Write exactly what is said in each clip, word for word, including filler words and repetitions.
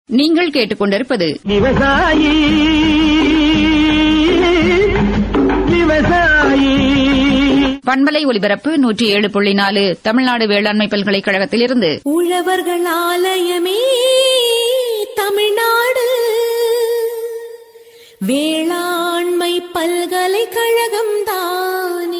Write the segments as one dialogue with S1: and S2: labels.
S1: நீங்கள் கேட்டுக்கொண்டிருப்பது
S2: விவசாயி விவசாயி
S1: பண்பலை ஒலிபரப்பு நூற்றி ஏழு புள்ளி நாலு தமிழ்நாடு வேளாண்மை பல்கலைக்கழகத்திலிருந்து
S3: உழவர்கள் ஆலயமே தமிழ்நாடு வேளாண்மை பல்கலைக்கழகம் தானே.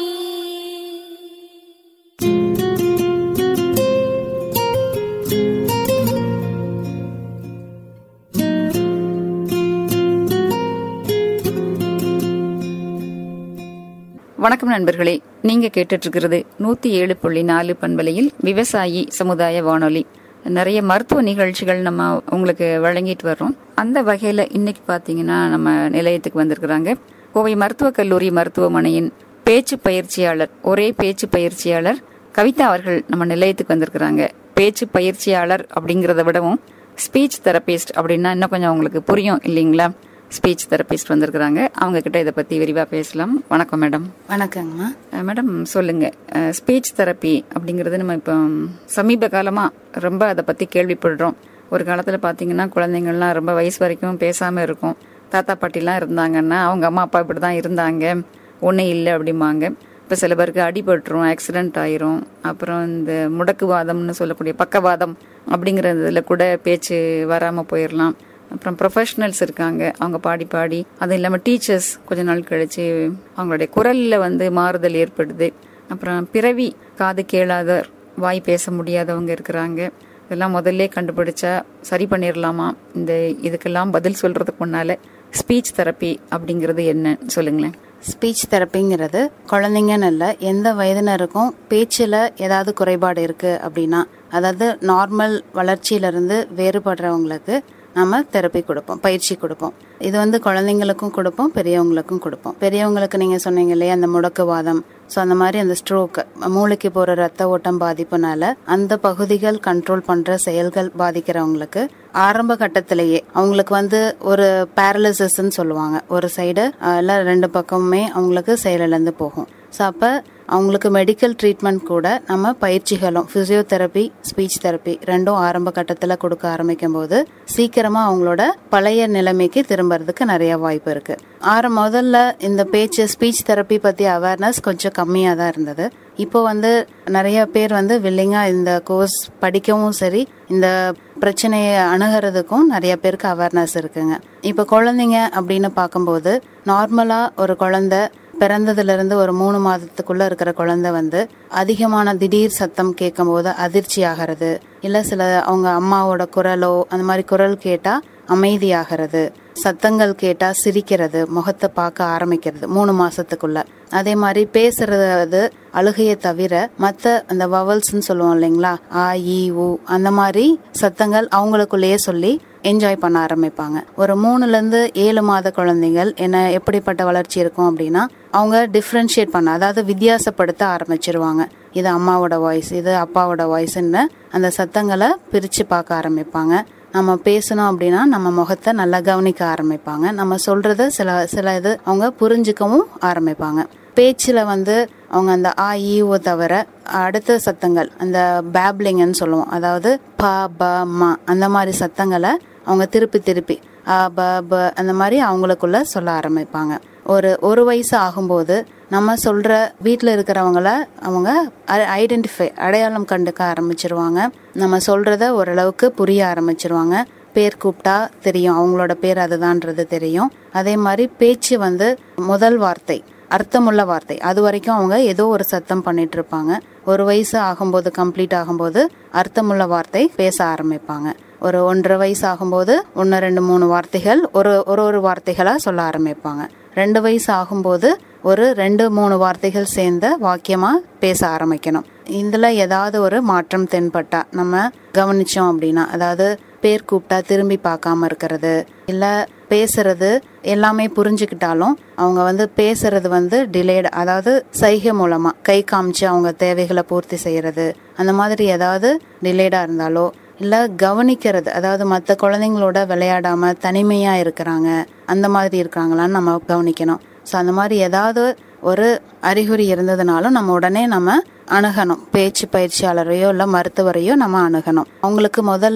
S1: வணக்கம் நண்பர்களே, நீங்க கேட்டுட்டு இருக்கிறது நூத்தி ஏழு புள்ளி நாலு பண்பலையில் விவசாயி சமுதாய வானொலி. நிறைய மருத்துவ நிகழ்ச்சிகள் நம்ம உங்களுக்கு வழங்கிட்டு வர்றோம். அந்த வகையில இன்னைக்கு பாத்தீங்கன்னா நம்ம நிலையத்துக்கு வந்திருக்கிறாங்க கோவை மருத்துவக் கல்லூரி மருத்துவமனையின் பேச்சு பயிற்சியாளர், ஒரே பேச்சு பயிற்சியாளர் கவிதா அவர்கள் நம்ம நிலையத்துக்கு வந்திருக்கிறாங்க. பேச்சு பயிற்சியாளர் அப்படிங்கறத விடவும் ஸ்பீச் தெரபிஸ்ட் அப்படின்னா இன்னும் கொஞ்சம் உங்களுக்கு புரியும் இல்லைங்களா? ஸ்பீச் தெரபிஸ்ட் வந்திருக்கிறாங்க. அவங்க கிட்ட இதை பத்தி விரிவா பேசலாம். வணக்கம் மேடம்.
S4: வணக்கங்கம்மா.
S1: மேடம் சொல்லுங்க, ஸ்பீச் தெரப்பி அப்படிங்கறது நம்ம இப்போ சமீப காலமா ரொம்ப அதை பத்தி கேள்விப்படுறோம். ஒரு காலத்துல பாத்தீங்கன்னா குழந்தைங்கள்லாம் ரொம்ப வயசு வரைக்கும் பேசாம இருக்கும். தாத்தா பாட்டிலாம் இருந்தாங்கன்னா அவங்க அம்மா அப்பா இப்படிதான் இருந்தாங்க, ஒன்னும் இல்லை அப்படிம்பாங்க. இப்ப சில பேருக்கு அடிபட்டுரும், ஆக்சிடென்ட் ஆயிரும். அப்புறம் இந்த முடக்குவாதம்னு சொல்லக்கூடிய பக்கவாதம் அப்படிங்கறதுல கூட பேச்சு வராம போயிடலாம். அப்புறம் ப்ரொஃபஷனல்ஸ் இருக்காங்க, அவங்க பாடி பாடி அது இல்லாமல் டீச்சர்ஸ் கொஞ்ச நாள் கழிச்சு அவங்களுடைய குரல்ல வந்து மாறுதல் ஏற்படுது. அப்புறம் பிறவி காது கேளாதவர், வாய் பேச முடியாதவங்க இருக்கிறாங்க. இதெல்லாம் முதல்ல கண்டுபிடிச்சா சரி பண்ணிடலாமா? இந்த இதுக்கெல்லாம் பதில் சொல்றதுக்கு முன்னால ஸ்பீச் தெரப்பி அப்படிங்கிறது என்ன சொல்லுங்களேன்.
S4: ஸ்பீச் தெரப்பிங்கிறது குழந்தைங்கன்னு இல்லை, எந்த வயதினருக்கும் பேச்சில் ஏதாவது குறைபாடு இருக்கு அப்படின்னா, அதாவது நார்மல் வளர்ச்சியிலிருந்து வேறுபடுறவங்களுக்கு நம்ம தெரப்பி கொடுப்போம், பயிற்சி கொடுப்போம். இது வந்து குழந்தைங்களுக்கும் கொடுப்போம், பெரியவங்களுக்கும் கொடுப்போம். பெரியவங்களுக்கு நீங்க சொன்னீங்க இல்லையா, அந்த முடக்குவாதம், ஸோ அந்த மாதிரி அந்த ஸ்ட்ரோக், மூளைக்கு போற ரத்த ஓட்டம் பாதிப்புனால அந்த பகுதிகள் கண்ட்ரோல் பண்ற செயல்கள் பாதிக்கிறவங்களுக்கு ஆரம்ப கட்டத்திலேயே அவங்களுக்கு வந்து ஒரு பேரலிசிஸ்ன்னு சொல்லுவாங்க, ஒரு சைடு இல்ல ரெண்டு பக்கமுமே அவங்களுக்கு செயலிழந்து போகும். ஸோ அப்ப அவங்களுக்கு மெடிக்கல் ட்ரீட்மெண்ட் கூட நம்ம பயிற்சிகளும் பிசியோதெரப்பி, ஸ்பீச் தெரப்பி ரெண்டும் ஆரம்ப கட்டத்தில் கொடுக்க ஆரம்பிக்கும் போது சீக்கிரமா அவங்களோட பழைய நிலைமைக்கு திரும்புறதுக்கு நிறைய வாய்ப்பு இருக்கு. ஆறு முதல்ல இந்த பேச்சு ஸ்பீச் தெரப்பி பத்தி அவேர்னஸ் கொஞ்சம் கம்மியா தான் இருந்தது. இப்போ வந்து நிறைய பேர் வந்து வில்லிங்கா இந்த கோர்ஸ் படிக்கவும் சரி, இந்த பிரச்சனையை அணுகிறதுக்கும் நிறைய பேருக்கு அவேர்னஸ் இருக்குங்க. இப்போ குழந்தைங்க அப்படின்னு பார்க்கும்போது நார்மலா ஒரு குழந்தை பிறந்ததுல இருந்து ஒரு மூணு மாதத்துக்குள்ள இருக்கிற குழந்தை வந்து அதிகமான திடீர் சத்தம் கேட்கும் போது அதிர்ச்சி ஆகிறது, இல்ல சில அவங்க அம்மாவோட குரலோ அந்த மாதிரி குரல் கேட்டா அமைதியாகிறது, சத்தங்கள் கேட்டா சிரிக்கிறது, முகத்தை பார்க்க ஆரம்பிக்கிறது மூணு மாசத்துக்குள்ள. அதே மாதிரி பேசுறது அழுகையை தவிர மத்த அந்த வவல்ஸ்ன்னு சொல்லுவோம் இல்லைங்களா, ஆ இ ஊ அந்த மாதிரி சத்தங்கள் அவங்களுக்குள்ளேயே சொல்லி என்ஜாய் பண்ண ஆரம்பிப்பாங்க. ஒரு மூணுல இருந்து ஏழு மாத குழந்தைகள் என்ன எப்படிப்பட்ட வளர்ச்சி இருக்கும் அப்படின்னா, அவங்க டிஃபரன்ஷியேட் பண்ண, அதாவது வித்தியாசப்படுத்த ஆரம்பிச்சிருவாங்க. இது அம்மாவோட வாய்ஸ், இது அப்பாவோட வாய்ஸ்ன்னு அந்த சத்தங்களை பிரிச்சு பார்க்க ஆரம்பிப்பாங்க. நம்ம பேசணும் அப்படின்னா நம்ம முகத்தை நல்லா கவனிக்க ஆரம்பிப்பாங்க. நம்ம சொல்றத சில சில இது அவங்க புரிஞ்சுக்கவும் ஆரம்பிப்பாங்க. பேச்சுல வந்து அவங்க அந்த ஆ ஈ ஓ தவிர அடுத்த சத்தங்கள், அந்த பேப்லிங்னு சொல்லுவோம், அதாவது ப ப ம அந்த மாதிரி சத்தங்களை அவங்க திருப்பி திருப்பி அ ப ப அந்த மாதிரி அவங்களுக்குள்ள சொல்ல ஆரம்பிப்பாங்க. ஒரு ஒரு வயசு ஆகும்போது நம்ம சொல்ற வீட்டில் இருக்கிறவங்கள அவங்க ஐடென்டிஃபை அடையாளம் கண்டுக்க ஆரம்பிச்சிருவாங்க. நம்ம சொல்றத ஓரளவுக்கு புரிய ஆரம்பிச்சிருவாங்க. பேர் கூப்பிட்டா தெரியும், அவங்களோட பேர் அதுதான்றது தெரியும். அதே மாதிரி பேச்சு வந்து முதல் வார்த்தை அர்த்தமுள்ள வார்த்தை, அது வரைக்கும் அவங்க ஏதோ ஒரு சத்தம் பண்ணிட்டு இருப்பாங்க. ஒரு வயசு ஆகும்போது, கம்ப்ளீட் ஆகும்போது அர்த்தமுள்ள வார்த்தை பேச ஆரம்பிப்பாங்க. ஒரு ஒன்றரை வயசு ஆகும்போது ஒன்னு ரெண்டு மூணு வார்த்தைகள் ஒரு ஒரு ஒரு வார்த்தைகளா சொல்ல ஆரம்பிப்பாங்க. ரெண்டு வயசு ஆகும்போது ஒரு ரெண்டு மூணு வார்த்தைகள் சேர்ந்த வாக்கியமா பேச ஆரம்பிக்கணும். இதுல ஏதாவது ஒரு மாற்றம் தென்பட்டா நம்ம கவனிச்சோம் அப்படின்னா, அதாவது பேர் கூப்பிட்டா திரும்பி பார்க்காம இருக்கிறது, இல்ல பேசுறது எல்லாமே புரிஞ்சுக்கிட்டாலும் அவங்க வந்து பேசுறது வந்து டிலேட், அதாவது சைகை மூலமா கை காமிச்சு அவங்க தேவைகளை பூர்த்தி செய்யறது, அந்த மாதிரி ஏதாவது டிலேடா இருந்தாலோ, இல்ல கவனிக்கிறது, அதாவது மற்ற குழந்தைங்களோட விளையாடாம தனிமையா இருக்கிறாங்க அந்த மாதிரி இருக்காங்களான்னு நம்ம கவனிக்கணும். ஸோ அந்த மாதிரி ஏதாவது ஒரு அறிகுறி இருந்ததுனாலும் நம்ம உடனே நம்ம அணுகணும். பேச்சு பயிற்சியாளரையோ இல்லை மருத்துவரையோ நம்ம அணுகணும். அவங்களுக்கு முதல்ல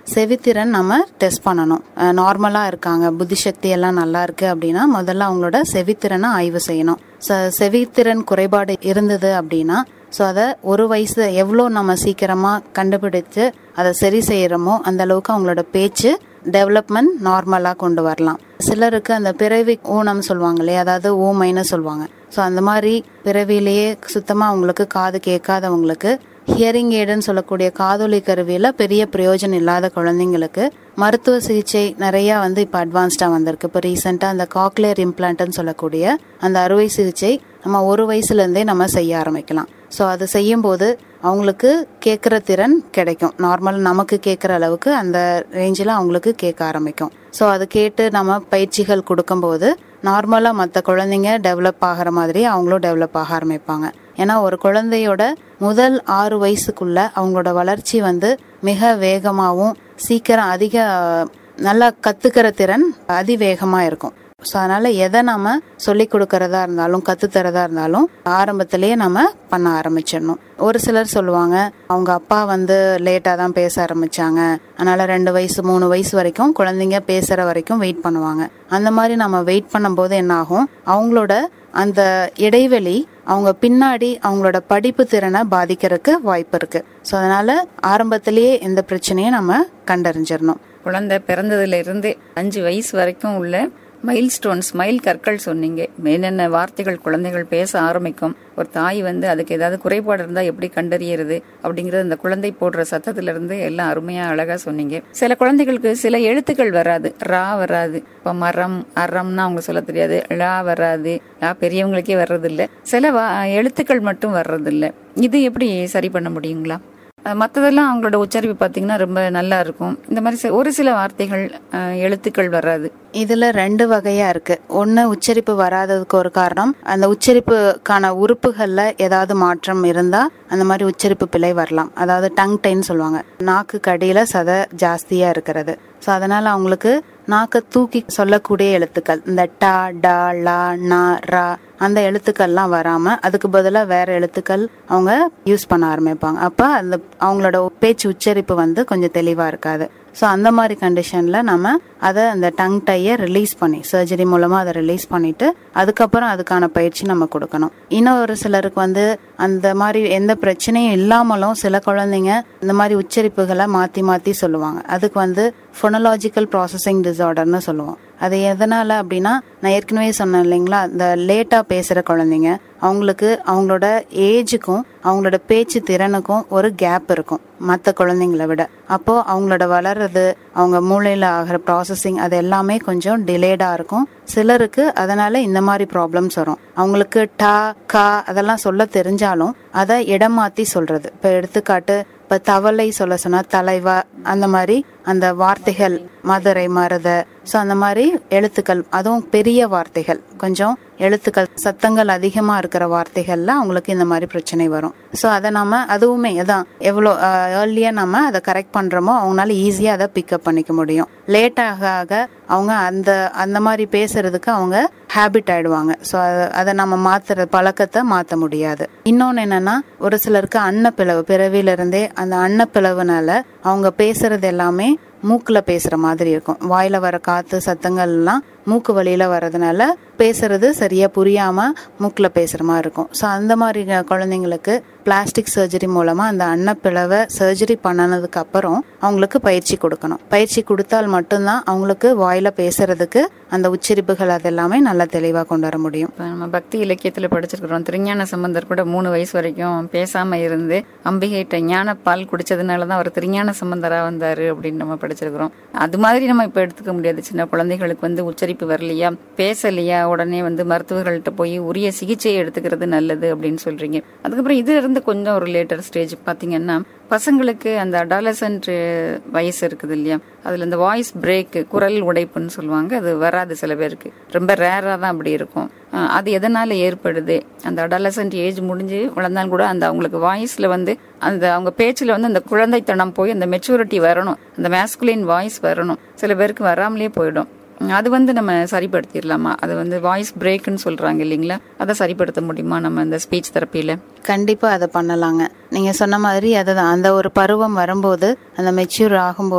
S4: செவித்திறன் நம்ம டெஸ்ட் பண்ணணும். நார்மலா இருக்காங்க, புத்திசக்தி எல்லாம் நல்லா இருக்கு அப்படின்னா முதல்ல அவங்களோட செவித்திறனை ஆய்வு செய்யணும். செவித்திறன் குறைபாடு இருந்தது அப்படின்னா ஸோ அதை ஒரு வயசு எவ்வளோ நம்ம சீக்கிரமா கண்டுபிடிச்சு அதை சரி செய்யறோமோ அந்த அளவுக்கு அவங்களோட பேச்சு டெவலப்மெண்ட் நார்மலா கொண்டு வரலாம். சிலருக்கு அந்த பிறவி ஊனம் சொல்லுவாங்க இல்லையா, அதாவது ஊமைன்னு சொல்லுவாங்க. ஸோ அந்த மாதிரி பிறவிலேயே சுத்தமா அவங்களுக்கு காது கேட்காதவங்களுக்கு ஹியரிங் எய்டுன்னு சொல்லக்கூடிய காதொலி கருவியில பெரிய பிரயோஜனம் இல்லாத குழந்தைங்களுக்கு மருத்துவ சிகிச்சை நிறைய வந்து இப்ப அட்வான்ஸ்டா வந்திருக்கு. இப்போ ரீசெண்டா அந்த காக்லியர் இம்ப்ளான்ட்னு சொல்லக்கூடிய அந்த அறுவை சிகிச்சை நம்ம ஒரு வயசுல இருந்தே நம்ம செய்ய ஆரம்பிக்கலாம். ஸோ அது செய்யும் போது அவங்களுக்கு கேட்குற திறன் கிடைக்கும். நார்மல் நமக்கு கேட்குற அளவுக்கு அந்த ரேஞ்சில் அவங்களுக்கு கேட்க ஆரம்பிக்கும். ஸோ அது கேட்டு நம்ம பயிற்சிகள் கொடுக்கும்போது நார்மலாக மற்ற குழந்தைங்க டெவலப் ஆகிற மாதிரி அவங்களும் டெவலப் ஆக ஆரம்பிப்பாங்க. ஏன்னா ஒரு குழந்தையோட முதல் ஆறு வயசுக்குள்ள அவங்களோட வளர்ச்சி வந்து மிக வேகமாகவும் சீக்கிரம் அதிக நல்லா கத்துக்கிற திறன் அதிவேகமாக இருக்கும். ஸோ அதனால எதை நம்ம சொல்லி கொடுக்கறதா இருந்தாலும் கத்துத்தரதா இருந்தாலும் ஆரம்பத்திலேயே நம்ம பண்ண ஆரம்பிச்சிடணும். ஒரு சிலர் சொல்லுவாங்க அவங்க அப்பா வந்து லேட்டா தான் பேச ஆரம்பிச்சாங்க, அதனால ரெண்டு வயசு மூணு வயசு வரைக்கும் குழந்தைங்க பேசுற வரைக்கும் வெயிட் பண்ணுவாங்க. அந்த மாதிரி நம்ம வெயிட் பண்ணும்போது என்ன ஆகும், அவங்களோட அந்த இடைவெளி அவங்க பின்னாடி அவங்களோட படிப்பு திறனை பாதிக்கிறதுக்கு வாய்ப்பு இருக்கு. ஸோ அதனால ஆரம்பத்திலேயே எந்த பிரச்சனையும் நம்ம கண்டறிஞ்சிடணும்.
S1: குழந்தை பிறந்ததுல இருந்து அஞ்சு வயசு வரைக்கும் உள்ள மைல் ஸ்டோன்ஸ், மைல் கற்கள் சொன்னீங்க. என்னென்ன வார்த்தைகள் குழந்தைகள் பேச ஆரம்பிக்கும், ஒரு தாய் வந்து அதுக்கு ஏதாவது குறைபாடு இருந்தா எப்படி கண்டறியறது அப்படிங்கறது அந்த குழந்தை போடுற சத்தத்துல இருந்து எல்லாம் அருமையா அழகா சொன்னீங்க. சில குழந்தைகளுக்கு சில எழுத்துக்கள் வராது, ரா வராது. இப்ப மரம் அறம்னா அவங்க சொல்ல தெரியாது, லா வராது, லா பெரியவங்களுக்கே வர்றது இல்ல, சில எழுத்துக்கள் மட்டும் வர்றது இல்ல. இது எப்படி சரி பண்ண முடியுங்களா? மற்றதெல்லாம் அவங்களோட உச்சரிப்பு பார்த்தீங்கன்னா ரொம்ப நல்லா இருக்கும். இந்த மாதிரி ஒரு சில வார்த்தைகள் எழுத்துக்கள் வராது.
S4: இதுல ரெண்டு வகையா இருக்கு. ஒன்னு உச்சரிப்பு வராததுக்கு ஒரு காரணம், அந்த உச்சரிப்புக்கான உறுப்புகள்ல ஏதாவது மாற்றம் இருந்தா அந்த மாதிரி உச்சரிப்பு பிழை வரலாம். அதாவது டங் டைன்னு சொல்லுவாங்க, நாக்கு கடியில சதை ஜாஸ்தியா இருக்கிறது. ஸோ அதனால அவங்களுக்கு நாக்க தூக்கி சொல்லக்கூடிய எழுத்துக்கள் இந்த டா டா லா நா ரா அந்த எழுத்துக்கள்லாம் வராம அதுக்கு பதிலாக வேற எழுத்துக்கள் அவங்க யூஸ் பண்ண ஆரம்பிப்பாங்க. அப்ப அந்த அவங்களோட பேச்சு உச்சரிப்பு வந்து கொஞ்சம் தெளிவா இருக்காது. ஸோ அந்த மாதிரி கண்டிஷன்ல நம்ம அதை அந்த டங் டையை ரிலீஸ் பண்ணி சர்ஜரி மூலமா அதை ரிலீஸ் பண்ணிட்டு அதுக்கப்புறம் அதுக்கான பயிற்சி நம்ம கொடுக்கணும். இன்னும் ஒரு சிலருக்கு வந்து அந்த மாதிரி எந்த பிரச்சனையும் இல்லாமலும் சில குழந்தைங்க இந்த மாதிரி உச்சரிப்புகளை மாத்தி மாத்தி சொல்லுவாங்க. அதுக்கு வந்து ஃபோனலாஜிக்கல் ப்ராசஸிங் டிசார்டர்னு சொல்லுவோம். அது எதனால அப்படின்னா, நான் ஏற்கனவே சொன்னேன் இல்லைங்களா, இந்த லேட்டா பேசுற குழந்தைங்க அவங்களுக்கு அவங்களோட ஏஜுக்கும் அவங்களோட பேச்சு திறனுக்கும் ஒரு கேப் இருக்கும் மற்ற குழந்தைங்களை விட. அப்போ அவங்களோட வளர்றது, அவங்க மூளையில ஆகிற ப்ராசஸிங் அது எல்லாமே கொஞ்சம் டிலேடா இருக்கும். சிலருக்கு அதனால இந்த மாதிரி ப்ராப்ளம்ஸ் வரும். அவங்களுக்கு டா கா அதெல்லாம் சொல்ல தெரிஞ்சாலும் அதை இடம் மாத்தி சொல்றது. இப்ப எடுத்துக்காட்டு, இப்ப தவளை சொல்ல சொன்னா தலைவா, அந்த மாதிரி அந்த வார்த்தைகள் மதுரை மருத, ஸோ அந்த மாதிரி எழுத்துக்கள், அதுவும் பெரிய வார்த்தைகள் கொஞ்சம் எழுத்துக்கள் சத்தங்கள் அதிகமா இருக்கிற வார்த்தைகள்ல அவங்களுக்கு இந்த மாதிரி பிரச்சனை வரும். ஸோ அதை நம்ம அதுவுமே அதான் எவ்வளோ ஏர்லியா நம்ம அதை கரெக்ட் பண்றோமோ அவங்களால ஈஸியா அதை பிக்கப் பண்ணிக்க முடியும். லேட் ஆக ஆக அவங்க அந்த அந்த மாதிரி பேசுறதுக்கு அவங்க ஹேபிட் ஆயிடுவாங்க. ஸோ அதை நம்ம மாத்துற பழக்கத்தை மாற்ற முடியாது. இன்னொன்னு என்னன்னா, ஒரு சிலருக்கு அன்னப்பிளவு பிறவில இருந்தே அந்த அன்னப்பிளவுனால அவங்க பேசுறது எல்லாமே மூக்குல பேசுற மாதிரி இருக்கும். வாயில வர காத்து சத்தங்கள் எல்லாம் மூக்கு வழியில வர்றதுனால பேசுறது சரியா புரியாம மூக்குல பேசுற மாதிரி இருக்கும். ஸோ அந்த மாதிரி குழந்தைங்களுக்கு பிளாஸ்டிக் சர்ஜரி மூலமா அந்த அன்னப்பிளவை சர்ஜரி பண்ணனதுக்கு அப்புறம் அவங்களுக்கு பயிற்சி கொடுக்கணும். பயிற்சி கொடுத்தால் மட்டும்தான் அவங்களுக்கு வாயில பேசுறதுக்கு அந்த உச்சரிப்புகள் அதெல்லாமே நல்லா தெளிவா கொண்டு வர முடியும்.
S1: நம்ம பக்தி இலக்கியத்துல படிச்சிருக்கிறோம், திருஞான சம்பந்தர் கூட மூணு வயசு வரைக்கும் பேசாம இருந்து அம்பிகைட்ட ஞான பால் குடிச்சதுனாலதான் அவர் திருஞான சம்பந்தரா வந்தாரு அப்படின்னு நம்ம படிச்சிருக்கிறோம். அது மாதிரி நம்ம இப்ப எடுத்துக்க முடியாது. சின்ன குழந்தைகளுக்கு வந்து உச்சரிப்பு வரலையா, பேசலையா, உடனே வந்து மருத்துவர்கள்ட்ட போய் உரிய சிகிச்சையை எடுத்துக்கிறது நல்லது அப்படின்னு சொல்றீங்க. அதுக்கப்புறம் இது இருந்து கொஞ்சம் ஒரு லேட்டர் ஸ்டேஜ் பாத்தீங்கன்னா, பசங்களுக்கு அந்த அடாலசன்ட் வயசு இருக்குது இல்லையா, அதுல இந்த வாய்ஸ் பிரேக், குரல் உடைப்புன்னு சொல்லுவாங்க, அது வராது சில பேருக்கு, ரொம்ப ரேரா தான் அப்படி இருக்கும். அது எதனால ஏற்படுது? அந்த அடாலசன்ட் ஏஜ் முடிஞ்சு வளர்ந்தாலும் கூட அந்த அவங்களுக்கு வாய்ஸ்ல வந்து அந்த அவங்க பேச்சுல வந்து அந்த குழந்தைத்தனம் போய் அந்த மெச்சூரிட்டி வரணும், அந்த மேஸ்குலின் வாய்ஸ் வரணும். சில பேருக்கு வராமலே போயிடும். அது வந்து நம்ம சரிப்படுத்திடலாமா? அது வந்து வாய்ஸ் பிரேக்னு சொல்றாங்க இல்லைங்களா, அதை சரிப்படுத்த முடியுமா நம்ம இந்த ஸ்பீச் தெரப்பியில?
S4: கண்டிப்பா அதை பண்ணலாங்க. நீங்க சொன்ன மாதிரி அதுதான், அந்த ஒரு பருவம் வரும்போது அந்த மெச்சூர் ஆகும்போது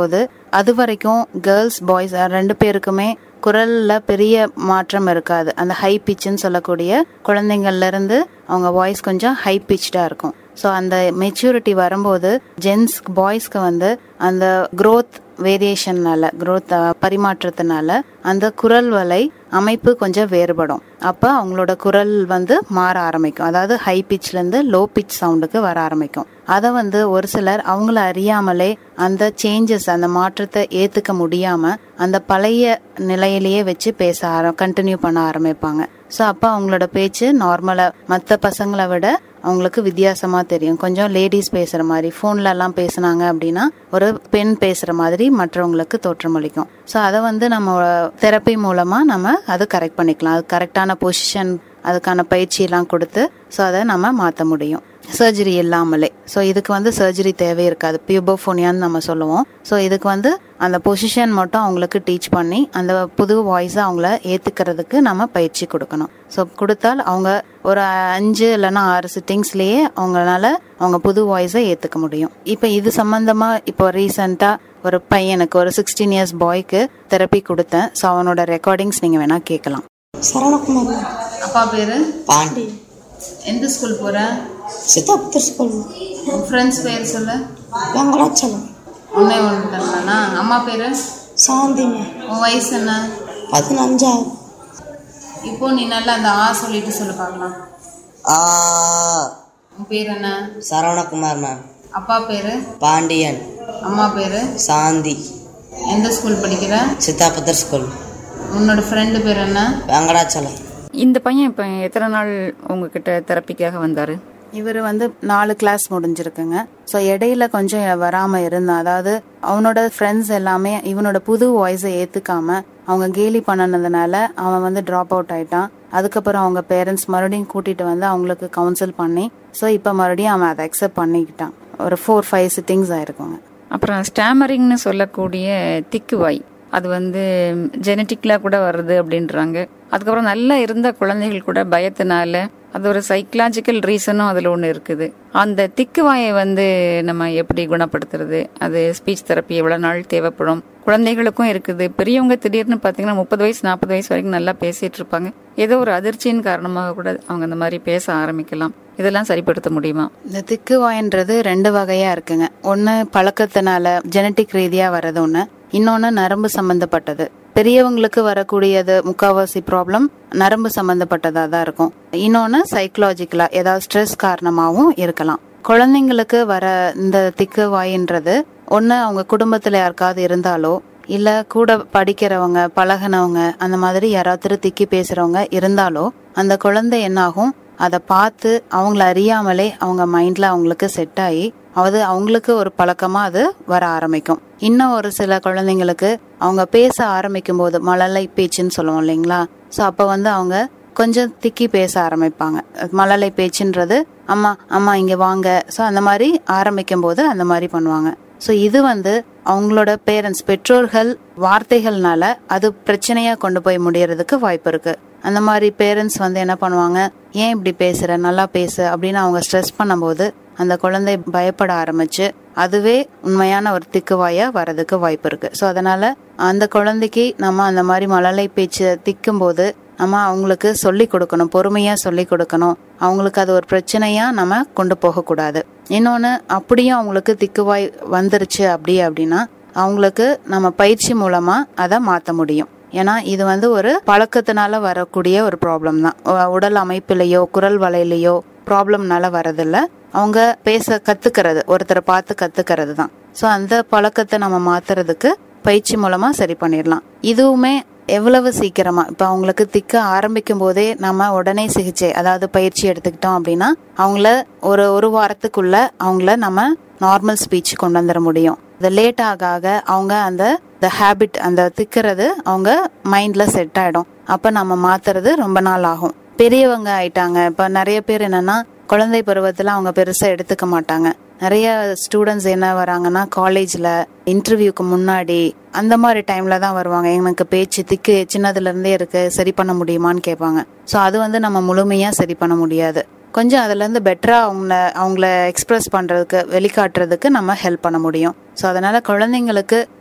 S4: அது வரைக்கும் கேர்ள்ஸ் பாய்ஸ் ரெண்டு பேருக்குமே குரல்ல பெரிய மாற்றம் இருக்காது. அந்த ஹை பிச்சுன்னு சொல்லக்கூடிய குழந்தைங்கள்ல இருந்து அவங்க வாய்ஸ் கொஞ்சம் ஹை பிச்டா இருக்கும். ஸோ அந்த மெச்சூரிட்டி வரும்போது ஜென்ஸ் பாய்ஸ்க்கு வந்து அந்த growth வேரியேஷன்னால growth பரிமாற்றத்தினால அந்த குரல் வலை அமைப்பு கொஞ்சம் வேறுபடும். அப்போ அவங்களோட குரல் வந்து மாற ஆரம்பிக்கும். அதாவது ஹை பிச்ல இருந்து லோ பிச் சவுண்டுக்கு வர ஆரம்பிக்கும். அதை வந்து ஒரு சிலர் அவங்கள அறியாமலே அந்த சேஞ்சஸ் அந்த மாற்றத்தை ஏத்துக்க முடியாம அந்த பழைய நிலையிலேயே வச்சு பேச ஆர கண்டினியூ பண்ண ஆரம்பிப்பாங்க. ஸோ அப்போ அவங்களோட பேச்சு நார்மலா மற்ற பசங்களை விட அவங்களுக்கு வித்தியாசமா தெரியும். கொஞ்சம் லேடிஸ் பேசுற மாதிரி ஃபோன்ல எல்லாம் பேசுனாங்க அப்படின்னா ஒரு பெண் பேசுற மாதிரி மற்றவங்களுக்கு தோற்றமளிக்கும். ஸோ அதை வந்து நம்ம தெரப்பி மூலமா நம்ம அது கரெக்ட் பண்ணிக்கலாம். அது கரெக்டான பொசிஷன் அதுக்கான பயிற்சி எல்லாம் கொடுத்து ஸோ அதை நம்ம மாற்ற முடியும் சர்ஜரி இல்லாமலே. ஸோ இதுக்கு வந்து சர்ஜரி தேவை இருக்காது, பியூபோஃபோனியான்னு நம்ம சொல்லுவோம். ஸோ இதுக்கு வந்து அந்த பொசிஷன் மட்டும் அவங்களுக்கு டீச் பண்ணி அந்த புது வாய்ஸை அவங்கள ஏற்றுக்கிறதுக்கு நம்ம பயிற்சி கொடுக்கணும். ஸோ கொடுத்தால் அவங்க ஒரு அஞ்சு இல்லைன்னா ஆறு சிட்டிங்ஸ்லேயே அவங்களால அவங்க புது வாய்ஸை ஏற்றுக்க முடியும். இப்போ இது சம்மந்தமாக இப்போ ரீசெண்டாக ஒரு பையனுக்கு ஒரு சிக்ஸ்டீன் இயர்ஸ் பாய்க்கு தெரப்பி கொடுத்தேன். ஸோ அவனோட ரெக்கார்டிங்ஸ் நீங்கள் வேணால் கேட்கலாம்.
S2: சரவணகுமார்.
S4: அப்பா பேரு
S2: பாண்டி.
S4: எந்த ஸ்கூல் போற?
S2: சித்தாபுத்தர் ஸ்கூல்.
S4: ஃப்ரெண்ட்ஸ் பேர் சொல்லு.
S2: வெங்கடாச்சலம்.
S4: ஒன்னே ஒன்று தானா? அம்மா பேரு
S2: சாந்திங்க.
S4: உன் வயசு என்ன?
S2: பதினஞ்சாவது.
S4: இப்போ நீ நல்லா அந்த ஆ சொல்லிட்டு சொல்லு பார்க்கலாம்.
S2: ஆ.
S4: உன் பேர் என்ன?
S2: சரவணகுமார் மேம்.
S4: அப்பா பேரு
S2: பாண்டியன்.
S4: அம்மா பேரு
S2: சாந்தி.
S4: எந்த ஸ்கூல் படிக்கிற?
S2: சித்தாபுத்தர் ஸ்கூல்.
S4: உன்னோட ஃப்ரெண்டு பேர் என்ன?
S2: வெங்கடாச்சலம்.
S1: இந்த பையன் இப்போ எத்தனை நாள் உங்ககிட்ட தெரப்பிக்காக வந்தாரு?
S4: இவர் வந்து நாலு கிளாஸ் முடிஞ்சிருக்குங்க. ஸோ இடையில கொஞ்சம் வராம இருந்தான். அதாவது அவனோட ஃப்ரெண்ட்ஸ் எல்லாமே இவனோட புது வாய்ஸை ஏத்துக்காம அவங்க கேலி பண்ணனதுனால அவன் வந்து ட்ராப் அவுட் ஆயிட்டான். அதுக்கப்புறம் அவங்க பேரண்ட்ஸ் மறுபடியும் கூட்டிட்டு வந்து அவங்களுக்கு கவுன்சில் பண்ணி ஸோ இப்போ மறுபடியும் அவன் அதை அக்செப்ட் பண்ணிக்கிட்டான். ஒரு ஃபோர் ஃபைவ் சிட்டிங்ஸ் ஆயிருக்குங்க.
S1: அப்புறம் ஸ்டாமரிங்னு சொல்லக்கூடிய திக்குவாய், அது வந்து ஜெனட்டிக்ல கூட வருது அப்படின்றாங்க. அதுக்கப்புறம் நல்லா இருந்த குழந்தைகள் கூட பயத்தினால அது ஒரு சைக்கலாஜிக்கல் ரீசனும் அதில் ஒன்று இருக்குது. அந்த திக்குவாயை வந்து நம்ம எப்படி குணப்படுத்துறது? அது ஸ்பீச் தெரப்பி எவ்வளோ நாள் தேவைப்படும்? குழந்தைகளுக்கும் இருக்குது, பெரியவங்க திடீர்னு பார்த்தீங்கன்னா முப்பது வயசு நாற்பது வயசு வரைக்கும் நல்லா பேசிட்டு இருப்பாங்க. ஏதோ ஒரு அதிர்ச்சியின் காரணமாக கூட அவங்க அந்த மாதிரி பேச ஆரம்பிக்கலாம். இதெல்லாம் சரிப்படுத்த முடியுமா?
S4: இந்த திக்குவாயின்றது ரெண்டு வகையா இருக்குங்க. ஒன்னு பழக்கத்தினால ஜெனட்டிக் ரீதியா வர்றது ஒண்ணு, இன்னொன்னு நரம்பு சம்பந்தப்பட்டது. பெரியவங்களுக்கு வரக்கூடியது முக்காவாசி ப்ராப்ளம் நரம்பு சம்பந்தப்பட்டதா தான் இருக்கும். இன்னொன்னு சைக்கலாஜிக்கலா ஏதாவது ஸ்ட்ரெஸ் காரணமாகவும் இருக்கலாம். குழந்தைங்களுக்கு வர இந்த திக்குவாயின்றது ஒன்னு அவங்க குடும்பத்துல யாருக்காவது இருந்தாலோ இல்ல கூட படிக்கிறவங்க பழகினவங்க அந்த மாதிரி யாராவது திக்கி பேசுறவங்க இருந்தாலோ அந்த குழந்தை என்னாகும், அதை பார்த்து அவங்கள அறியாமலே அவங்க மைண்ட்ல அவங்களுக்கு செட் ஆகி அது அவங்களுக்கு ஒரு பழக்கமா அது வர ஆரம்பிக்கும். இன்னும் ஒரு சில குழந்தைங்களுக்கு அவங்க பேச ஆரம்பிக்கும் போது மழலை பேச்சுன்னு சொல்லுவோம் இல்லைங்களா? ஸோ அப்போ வந்து அவங்க கொஞ்சம் திக்கி பேச ஆரம்பிப்பாங்க. மழலை பேச்சுன்றது அம்மா அம்மா இங்க வாங்க, ஸோ அந்த மாதிரி ஆரம்பிக்கும் போது அந்த மாதிரி பண்ணுவாங்க. ஸோ இது வந்து அவங்களோட பேரண்ட்ஸ் பெற்றோர்கள் வார்த்தைகள்னால அது பிரச்சனையா கொண்டு போய் முடியறதுக்கு வாய்ப்பு இருக்கு. அந்த மாதிரி பேரண்ட்ஸ் வந்து என்ன பண்ணுவாங்க, ஏன் இப்படி பேசுற, நல்லா பேசு அப்படின்னு அவங்க ஸ்ட்ரெஸ் பண்ணும்போது அந்த குழந்தை பயப்பட ஆரம்பிச்சு அதுவே உண்மையான ஒரு திக்குவாயா வரதுக்கு வாய்ப்பு இருக்கு. ஸோ அதனால அந்த குழந்தைக்கு நம்ம அந்த மாதிரி மழலை பேச்சு திக்கும் போது நம்ம அவங்களுக்கு சொல்லி கொடுக்கணும், பொறுமையா சொல்லி கொடுக்கணும். அவங்களுக்கு அது ஒரு பிரச்சனையா நம்ம கொண்டு போக கூடாது. இன்னொன்னு அப்படியும் அவங்களுக்கு திக்குவாய் வந்துருச்சு அப்படி அப்படின்னா அவங்களுக்கு நம்ம பயிற்சி மூலமா அதை மாற்ற முடியும். ஏன்னா இது வந்து ஒரு பழக்கத்தினால வரக்கூடிய ஒரு ப்ராப்ளம் தான். உடல் அமைப்பிலேயோ குரல் வலையிலேயோ ப்ராப்ளம்னால வரதில்ல, அவங்க பேச கத்துக்கிறது, ஒருத்தரை பார்த்து கத்துக்கிறது தான். ஸோ அந்த பழக்கத்தை நம்ம மாத்துறதுக்கு பயிற்சி மூலமா சரி பண்ணிடலாம். இதுவுமே எவ்வளவு சீக்கிரமா இப்ப அவங்களுக்கு திக்க ஆரம்பிக்கும் போதே நம்ம உடனே சிகிச்சை அதாவது பயிற்சி எடுத்துக்கிட்டோம் அப்படின்னா அவங்கள ஒரு ஒரு வாரத்துக்குள்ள அவங்கள நம்ம நார்மல் ஸ்பீச் கொண்டு வந்துட முடியும். இது லேட் ஆக ஆக அவங்க அந்த ஹேபிட் அந்த திக்கிறது அவங்க மைண்ட்ல செட் ஆயிடும். அப்ப நம்ம மாத்துறது ரொம்ப நாள் ஆகும். பெரியவங்க ஆயிட்டாங்க. இப்ப நிறைய பேர் என்னன்னா குழந்தை பருவத்துல அவங்க பெருசா எடுத்துக்க மாட்டாங்க. நிறைய ஸ்டூடெண்ட்ஸ் என்ன வராங்கன்னா காலேஜ்ல இன்டர்வியூக்கு முன்னாடி அந்த மாதிரி டைம்ல தான் வருவாங்க. எனக்கு பேச்சு திக்கு சின்னதுல இருந்தே இருக்கு, சரி பண்ண முடியுமான்னு கேட்பாங்க. ஸோ அது வந்து நம்ம முழுமையா சரி பண்ண முடியாது. கொஞ்சம் அதுல இருந்து பெட்டரா அவங்கள அவங்கள எக்ஸ்பிரஸ் பண்றதுக்கு வெளிக்காட்டுறதுக்கு நம்ம ஹெல்ப் பண்ண முடியும். ஸோ அதனால குழந்தைங்களுக்கு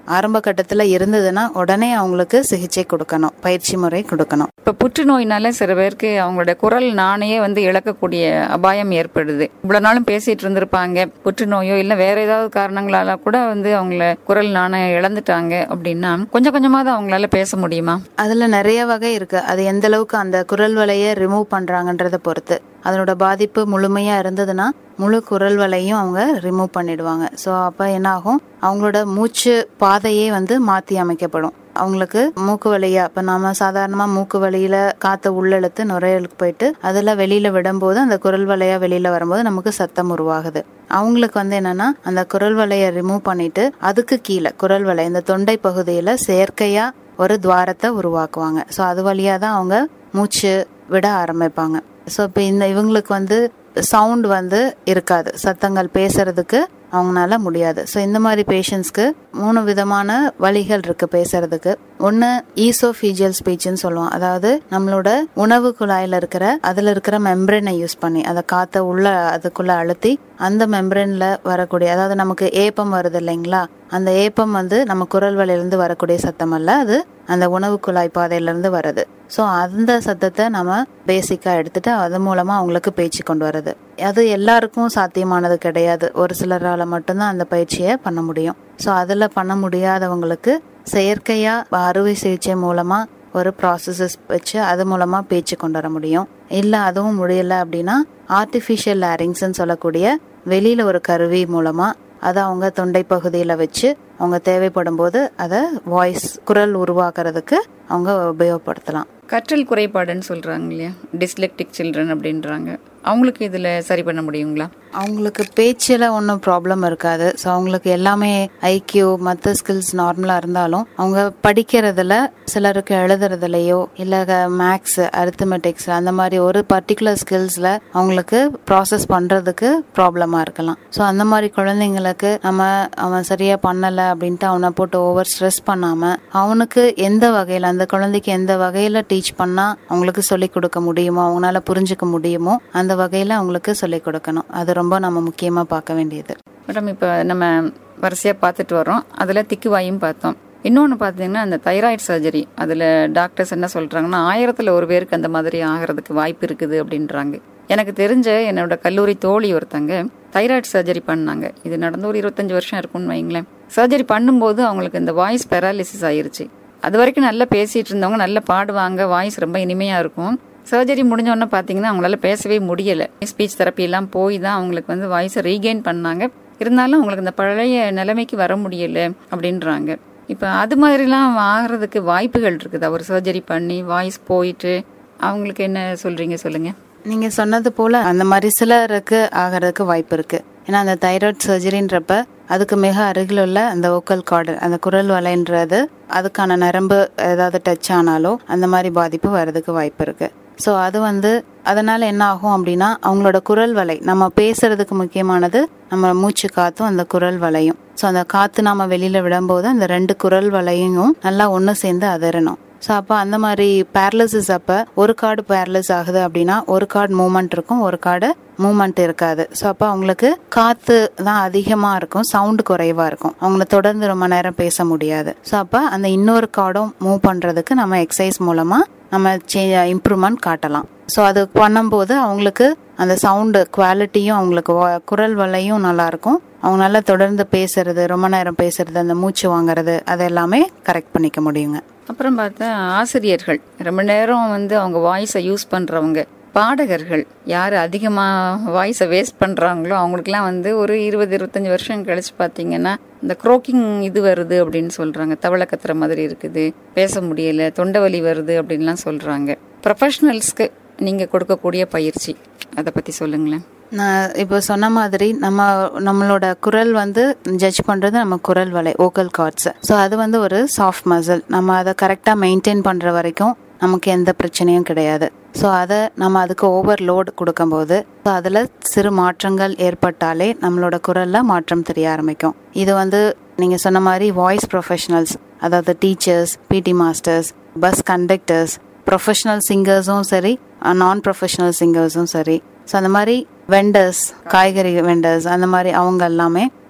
S4: ஆரம்ப கட்டத்துல இருந்ததுன்னா உடனே அவங்களுக்கு சிகிச்சை கொடுக்கணும், பயிற்சி முறை கொடுக்கணும்.
S1: இப்ப புற்றுநோயினால சில பேருக்கு அவங்களோட குரல் நாணையே வந்து இழக்கக்கூடிய அபாயம் ஏற்படுது. இவ்வளவு நாளும் பேசிட்டு இருந்திருப்பாங்க, புற்றுநோயோ இல்ல வேற ஏதாவது காரணங்களால கூட வந்து அவங்கள குரல் நாணய இழந்துட்டாங்க அப்படின்னா கொஞ்சம் கொஞ்சமாவது அவங்களால பேச முடியுமா?
S4: அதுல நிறைய வகை இருக்கு. அது எந்த அளவுக்கு அந்த குரல் வலைய ரிமூவ் பண்றாங்கன்றத பொறுத்து. அதனோட பாதிப்பு முழுமையா இருந்ததுன்னா முழு குரல் வலையும் அவங்க ரிமூவ் பண்ணிடுவாங்க. ஸோ அப்ப என்ன ஆகும், அவங்களோட மூச்சு பாதையே வந்து மாத்தி அமைக்கப்படும். அவங்களுக்கு மூக்கு வழியா, இப்ப நாம சாதாரணமா மூக்கு வழியில காத்த உள்ளெழுத்து நுரையீரலுக்கு போயிட்டு அதுல வெளியில விடும்போது அந்த குரல் வலையா வெளியில வரும்போது நமக்கு சத்தம் உருவாகுது. அவங்களுக்கு வந்து என்னன்னா அந்த குரல் வலைய ரிமூவ் பண்ணிட்டு அதுக்கு கீழே குரல் வலை இந்த தொண்டை பகுதியில செயற்கையா ஒரு துவாரத்தை உருவாக்குவாங்க. ஸோ அது வழியா தான் அவங்க மூச்சு விட ஆரம்பிப்பாங்க. ஸோ இப்போ இந்த இவங்களுக்கு வந்து சவுண்ட் வந்து இருக்காது, சத்தங்கள் பேசுறதுக்கு அவங்களால முடியாது. ஸோ இந்த மாதிரி பேஷண்ட்ஸ்க்கு மூணு விதமான வழிகள் இருக்கு பேசுறதுக்கு. ஒன்னு ஈசோஃபீஜியல் ஸ்பீச்னு சொல்லுவோம். அதாவது நம்மளோட உணவு குழாயில இருக்கிற அதுல இருக்கிற மெம்பரேனை யூஸ் பண்ணி அதை காத்த உள்ள அதுக்குள்ள அழுத்தி அந்த மெம்பரேன்ல வரக்கூடிய, அதாவது நமக்கு ஏப்பம் வருது இல்லைங்களா, அந்த ஏப்பம் வந்து நம்ம குரல் வலையிலிருந்து வரக்கூடிய சத்தம் அல்ல, அது அந்த உணவு குழாய் பாதையில இருந்து வருது. ஸோ அந்த சத்தத்தை நம்ம பேசிக்கா எடுத்துட்டு அது மூலமா அவங்களுக்கு பேச்சு கொண்டு வருது. அது எல்லாருக்கும் சாத்தியமானது கிடையாது, ஒரு சிலரால மட்டும்தான் அந்த பயிற்சியை பண்ண முடியும். ஸோ அதுல பண்ண முடியாதவங்களுக்கு செயற்கையா அறுவை சிகிச்சை மூலமா ஒரு ப்ராசஸஸ் வச்சு அது மூலமா பேச்சு கொண்டு வர முடியும். இல்ல அதுவும் முடியல அப்படின்னா ஆர்டிபிஷியல் லாரிங்ஸ்ன்னு சொல்லக்கூடிய வெளியில ஒரு கருவி மூலமா அதை அவங்க தொண்டை பகுதியில வச்சு அவங்க தேவைப்படும் போது அதை வாய்ஸ் குரல் உருவாக்குறதுக்கு அவங்க உபயோகப்படுத்தலாம்.
S1: கற்றல் குறைபாடுன்னு சொல்றாங்க இல்லையா, டிஸ்லெக்டிக் சில்ட்ரன் அப்படின்றாங்க, அவங்களுக்கு இதுல சரி பண்ண முடியுங்களா?
S4: அவங்களுக்கு பேச்சில் ஒன்றும் ப்ராப்ளம் இருக்காது. ஸோ அவங்களுக்கு எல்லாமே ஐக்கியூ மற்ற ஸ்கில்ஸ் நார்மலாக இருந்தாலும் அவங்க படிக்கிறதுல சிலருக்கு எழுதுறதுலையோ இல்லை மேக்ஸ் அரித்மெட்டிக்ஸ் அந்த மாதிரி ஒரு பர்டிகுலர் ஸ்கில்ஸில் அவங்களுக்கு ப்ராசஸ் பண்ணுறதுக்கு ப்ராப்ளமாக இருக்கலாம். ஸோ அந்த மாதிரி குழந்தைங்களுக்கு நம்ம அவன் சரியாக பண்ணலை அப்படின்ட்டு அவனை போட்டு ஓவர் ஸ்ட்ரெஸ் பண்ணாமல் அவனுக்கு எந்த வகையில் அந்த குழந்தைக்கு எந்த வகையில் டீச் பண்ணால் அவங்களுக்கு சொல்லிக் கொடுக்க முடியுமோ, அவங்களால புரிஞ்சுக்க முடியுமோ அந்த வகையில் அவங்களுக்கு சொல்லிக் கொடுக்கணும். அது ரொம்ப நம்ம முக்கியமா பார்க்க வேண்டியது.
S1: மேடம், இப்ப நம்ம வரிசையா பார்த்துட்டு வரோம், அதுல திக்குவாயும் பார்த்தோம். இன்னொன்னு பாத்தீங்கன்னா அந்த தைராய்டு சர்ஜரி, அதுல டாக்டர்ஸ் என்ன சொல்றாங்கன்னா ஆயிரத்துல ஒரு பேருக்கு அந்த மாதிரி ஆகிறதுக்கு வாய்ப்பு இருக்குது அப்படின்றாங்க. எனக்கு தெரிஞ்ச என்னோட கல்லூரி தோழி ஒருத்தங்க தைராய்டு சர்ஜரி பண்ணாங்க. இது நடந்து ஒரு இருபத்தஞ்சு வருஷம் இருக்கும்னு வைங்களேன். சர்ஜரி பண்ணும்போது அவங்களுக்கு இந்த வாய்ஸ் பெராலிசிஸ் ஆயிருச்சு. அது வரைக்கும் நல்லா பேசிட்டு இருந்தவங்க நல்லா பாடுவாங்க, வாய்ஸ் ரொம்ப இனிமையா இருக்கும். சர்ஜரி முடிஞ்சோடனே பார்த்தீங்கன்னா அவங்களால பேசவே முடியலை. ஸ்பீச் தெரப்பி எல்லாம் போய் தான் அவங்களுக்கு வந்து வாய்ஸை ரீகெயின் பண்ணாங்க. இருந்தாலும் அவங்களுக்கு இந்த பழைய நிலைமைக்கு வர முடியலை அப்படின்றாங்க. இப்போ அது மாதிரிலாம் ஆகிறதுக்கு வாய்ப்புகள் இருக்குது. அவர் சர்ஜரி பண்ணி வாய்ஸ் போயிட்டு அவங்களுக்கு என்ன சொல்றீங்க சொல்லுங்க.
S4: நீங்க சொன்னது போல அந்த மாதிரி சிலருக்கு ஆகிறதுக்கு வாய்ப்பு இருக்கு. ஏன்னா அந்த தைராய்டு சர்ஜரின்றப்ப அதுக்கு மிக அருகில் உள்ள அந்த வோக்கல் கார்டு, அந்த குரல் வலைன்றது அதுக்கான நரம்பு ஏதாவது டச் ஆனாலோ அந்த மாதிரி பாதிப்பு வர்றதுக்கு வாய்ப்பு இருக்கு. ஸோ அது வந்து அதனால என்ன ஆகும் அப்படின்னா அவங்களோட குரல் வலை, நம்ம பேசுறதுக்கு முக்கியமானது நம்ம மூச்சு காத்தும் அந்த குரல் வலையும். ஸோ அந்த காத்து நாம வெளியில விடும்போது அந்த ரெண்டு குரல் வலையும் நல்லா ஒன்று சேர்ந்து அதிரணும். ஸோ அப்போ அந்த மாதிரி பேரலிசிஸ் அப்போ ஒரு கார்டு பேரலிஸ் ஆகுது அப்படின்னா ஒரு கார்டு மூவ்மெண்ட் இருக்கும், ஒரு கார்டு மூவ்மெண்ட் இருக்காது. ஸோ அப்போ அவங்களுக்கு காத்து தான் அதிகமாக இருக்கும், சவுண்டு குறைவா இருக்கும், அவங்கள தொடர்ந்து ரொம்ப நேரம் பேச முடியாது. ஸோ அப்போ அந்த இன்னொரு கார்டும் மூவ் பண்ணுறதுக்கு நம்ம எக்ஸசைஸ் மூலமாக நம்ம சே இம்ப்ரூவ்மெண்ட் காட்டலாம். ஸோ அது பண்ணும்போது அவங்களுக்கு அந்த சவுண்டு குவாலிட்டியும் அவங்களுக்கு குரல் வலையும் நல்லா இருக்கும். அவங்க நல்லா தொடர்ந்து பேசுறது, ரொம்ப நேரம் பேசுறது, அந்த மூச்சு வாங்குறது அது எல்லாமே கரெக்ட் பண்ணிக்க முடியுங்க.
S1: அப்புறம் பார்த்தா ஆசிரியர்கள் ரொம்ப நேரம் வந்து அவங்க வாய்ஸை யூஸ் பண்றவங்க, பாடகர்கள் யார் அதிகமாக வாய்ஸை வேஸ்ட் பண்ணுறாங்களோ அவங்களுக்குலாம் வந்து ஒரு இருபது இருபத்தஞ்சி வருஷம் கழிச்சு பார்த்தீங்கன்னா இந்த க்ரோக்கிங் இது வருது அப்படின்னு சொல்கிறாங்க. தவளை கத்துற மாதிரி இருக்குது, பேச முடியலை, தொண்டை வலி வருது அப்படின்லாம் சொல்கிறாங்க. ப்ரொஃபஷ்னல்ஸ்க்கு நீங்கள் கொடுக்கக்கூடிய பயிற்சி அதை பற்றி சொல்லுங்களேன்.
S4: நான் இப்போ சொன்ன மாதிரி நம்ம நம்மளோட குரல் வந்து ஜட்ஜ் பண்ணுறது நம்ம குரல் வலை, வோக்கல் கார்ட்ஸ். ஸோ அது வந்து ஒரு சாஃப்ட் மசில். நம்ம அதை கரெக்டாக மெயின்டைன் பண்ணுற வரைக்கும் நமக்கு எந்த பிரச்சனையும் கிடையாது. ஸோ அதை நம்ம அதுக்கு ஓவர்லோட் கொடுக்கும்போது ஸோ அதில் சிறு மாற்றங்கள் ஏற்பட்டாலே நம்மளோட குரலில் மாற்றம் தெரிய ஆரம்பிக்கும். இது வந்து நீங்கள் சொன்ன மாதிரி வாய்ஸ் ப்ரொஃபஷனல்ஸ், அதாவது teachers, PT masters, bus conductors, professional சிங்கர்ஸும் சரி, நான் ப்ரொஃபஷனல் சிங்கர்ஸும் சரி, ஸோ அந்த மாதிரி வெண்டர்ஸ், காய்கறி வெண்டர்ஸ், அந்த மாதிரி அவங்க எல்லாமே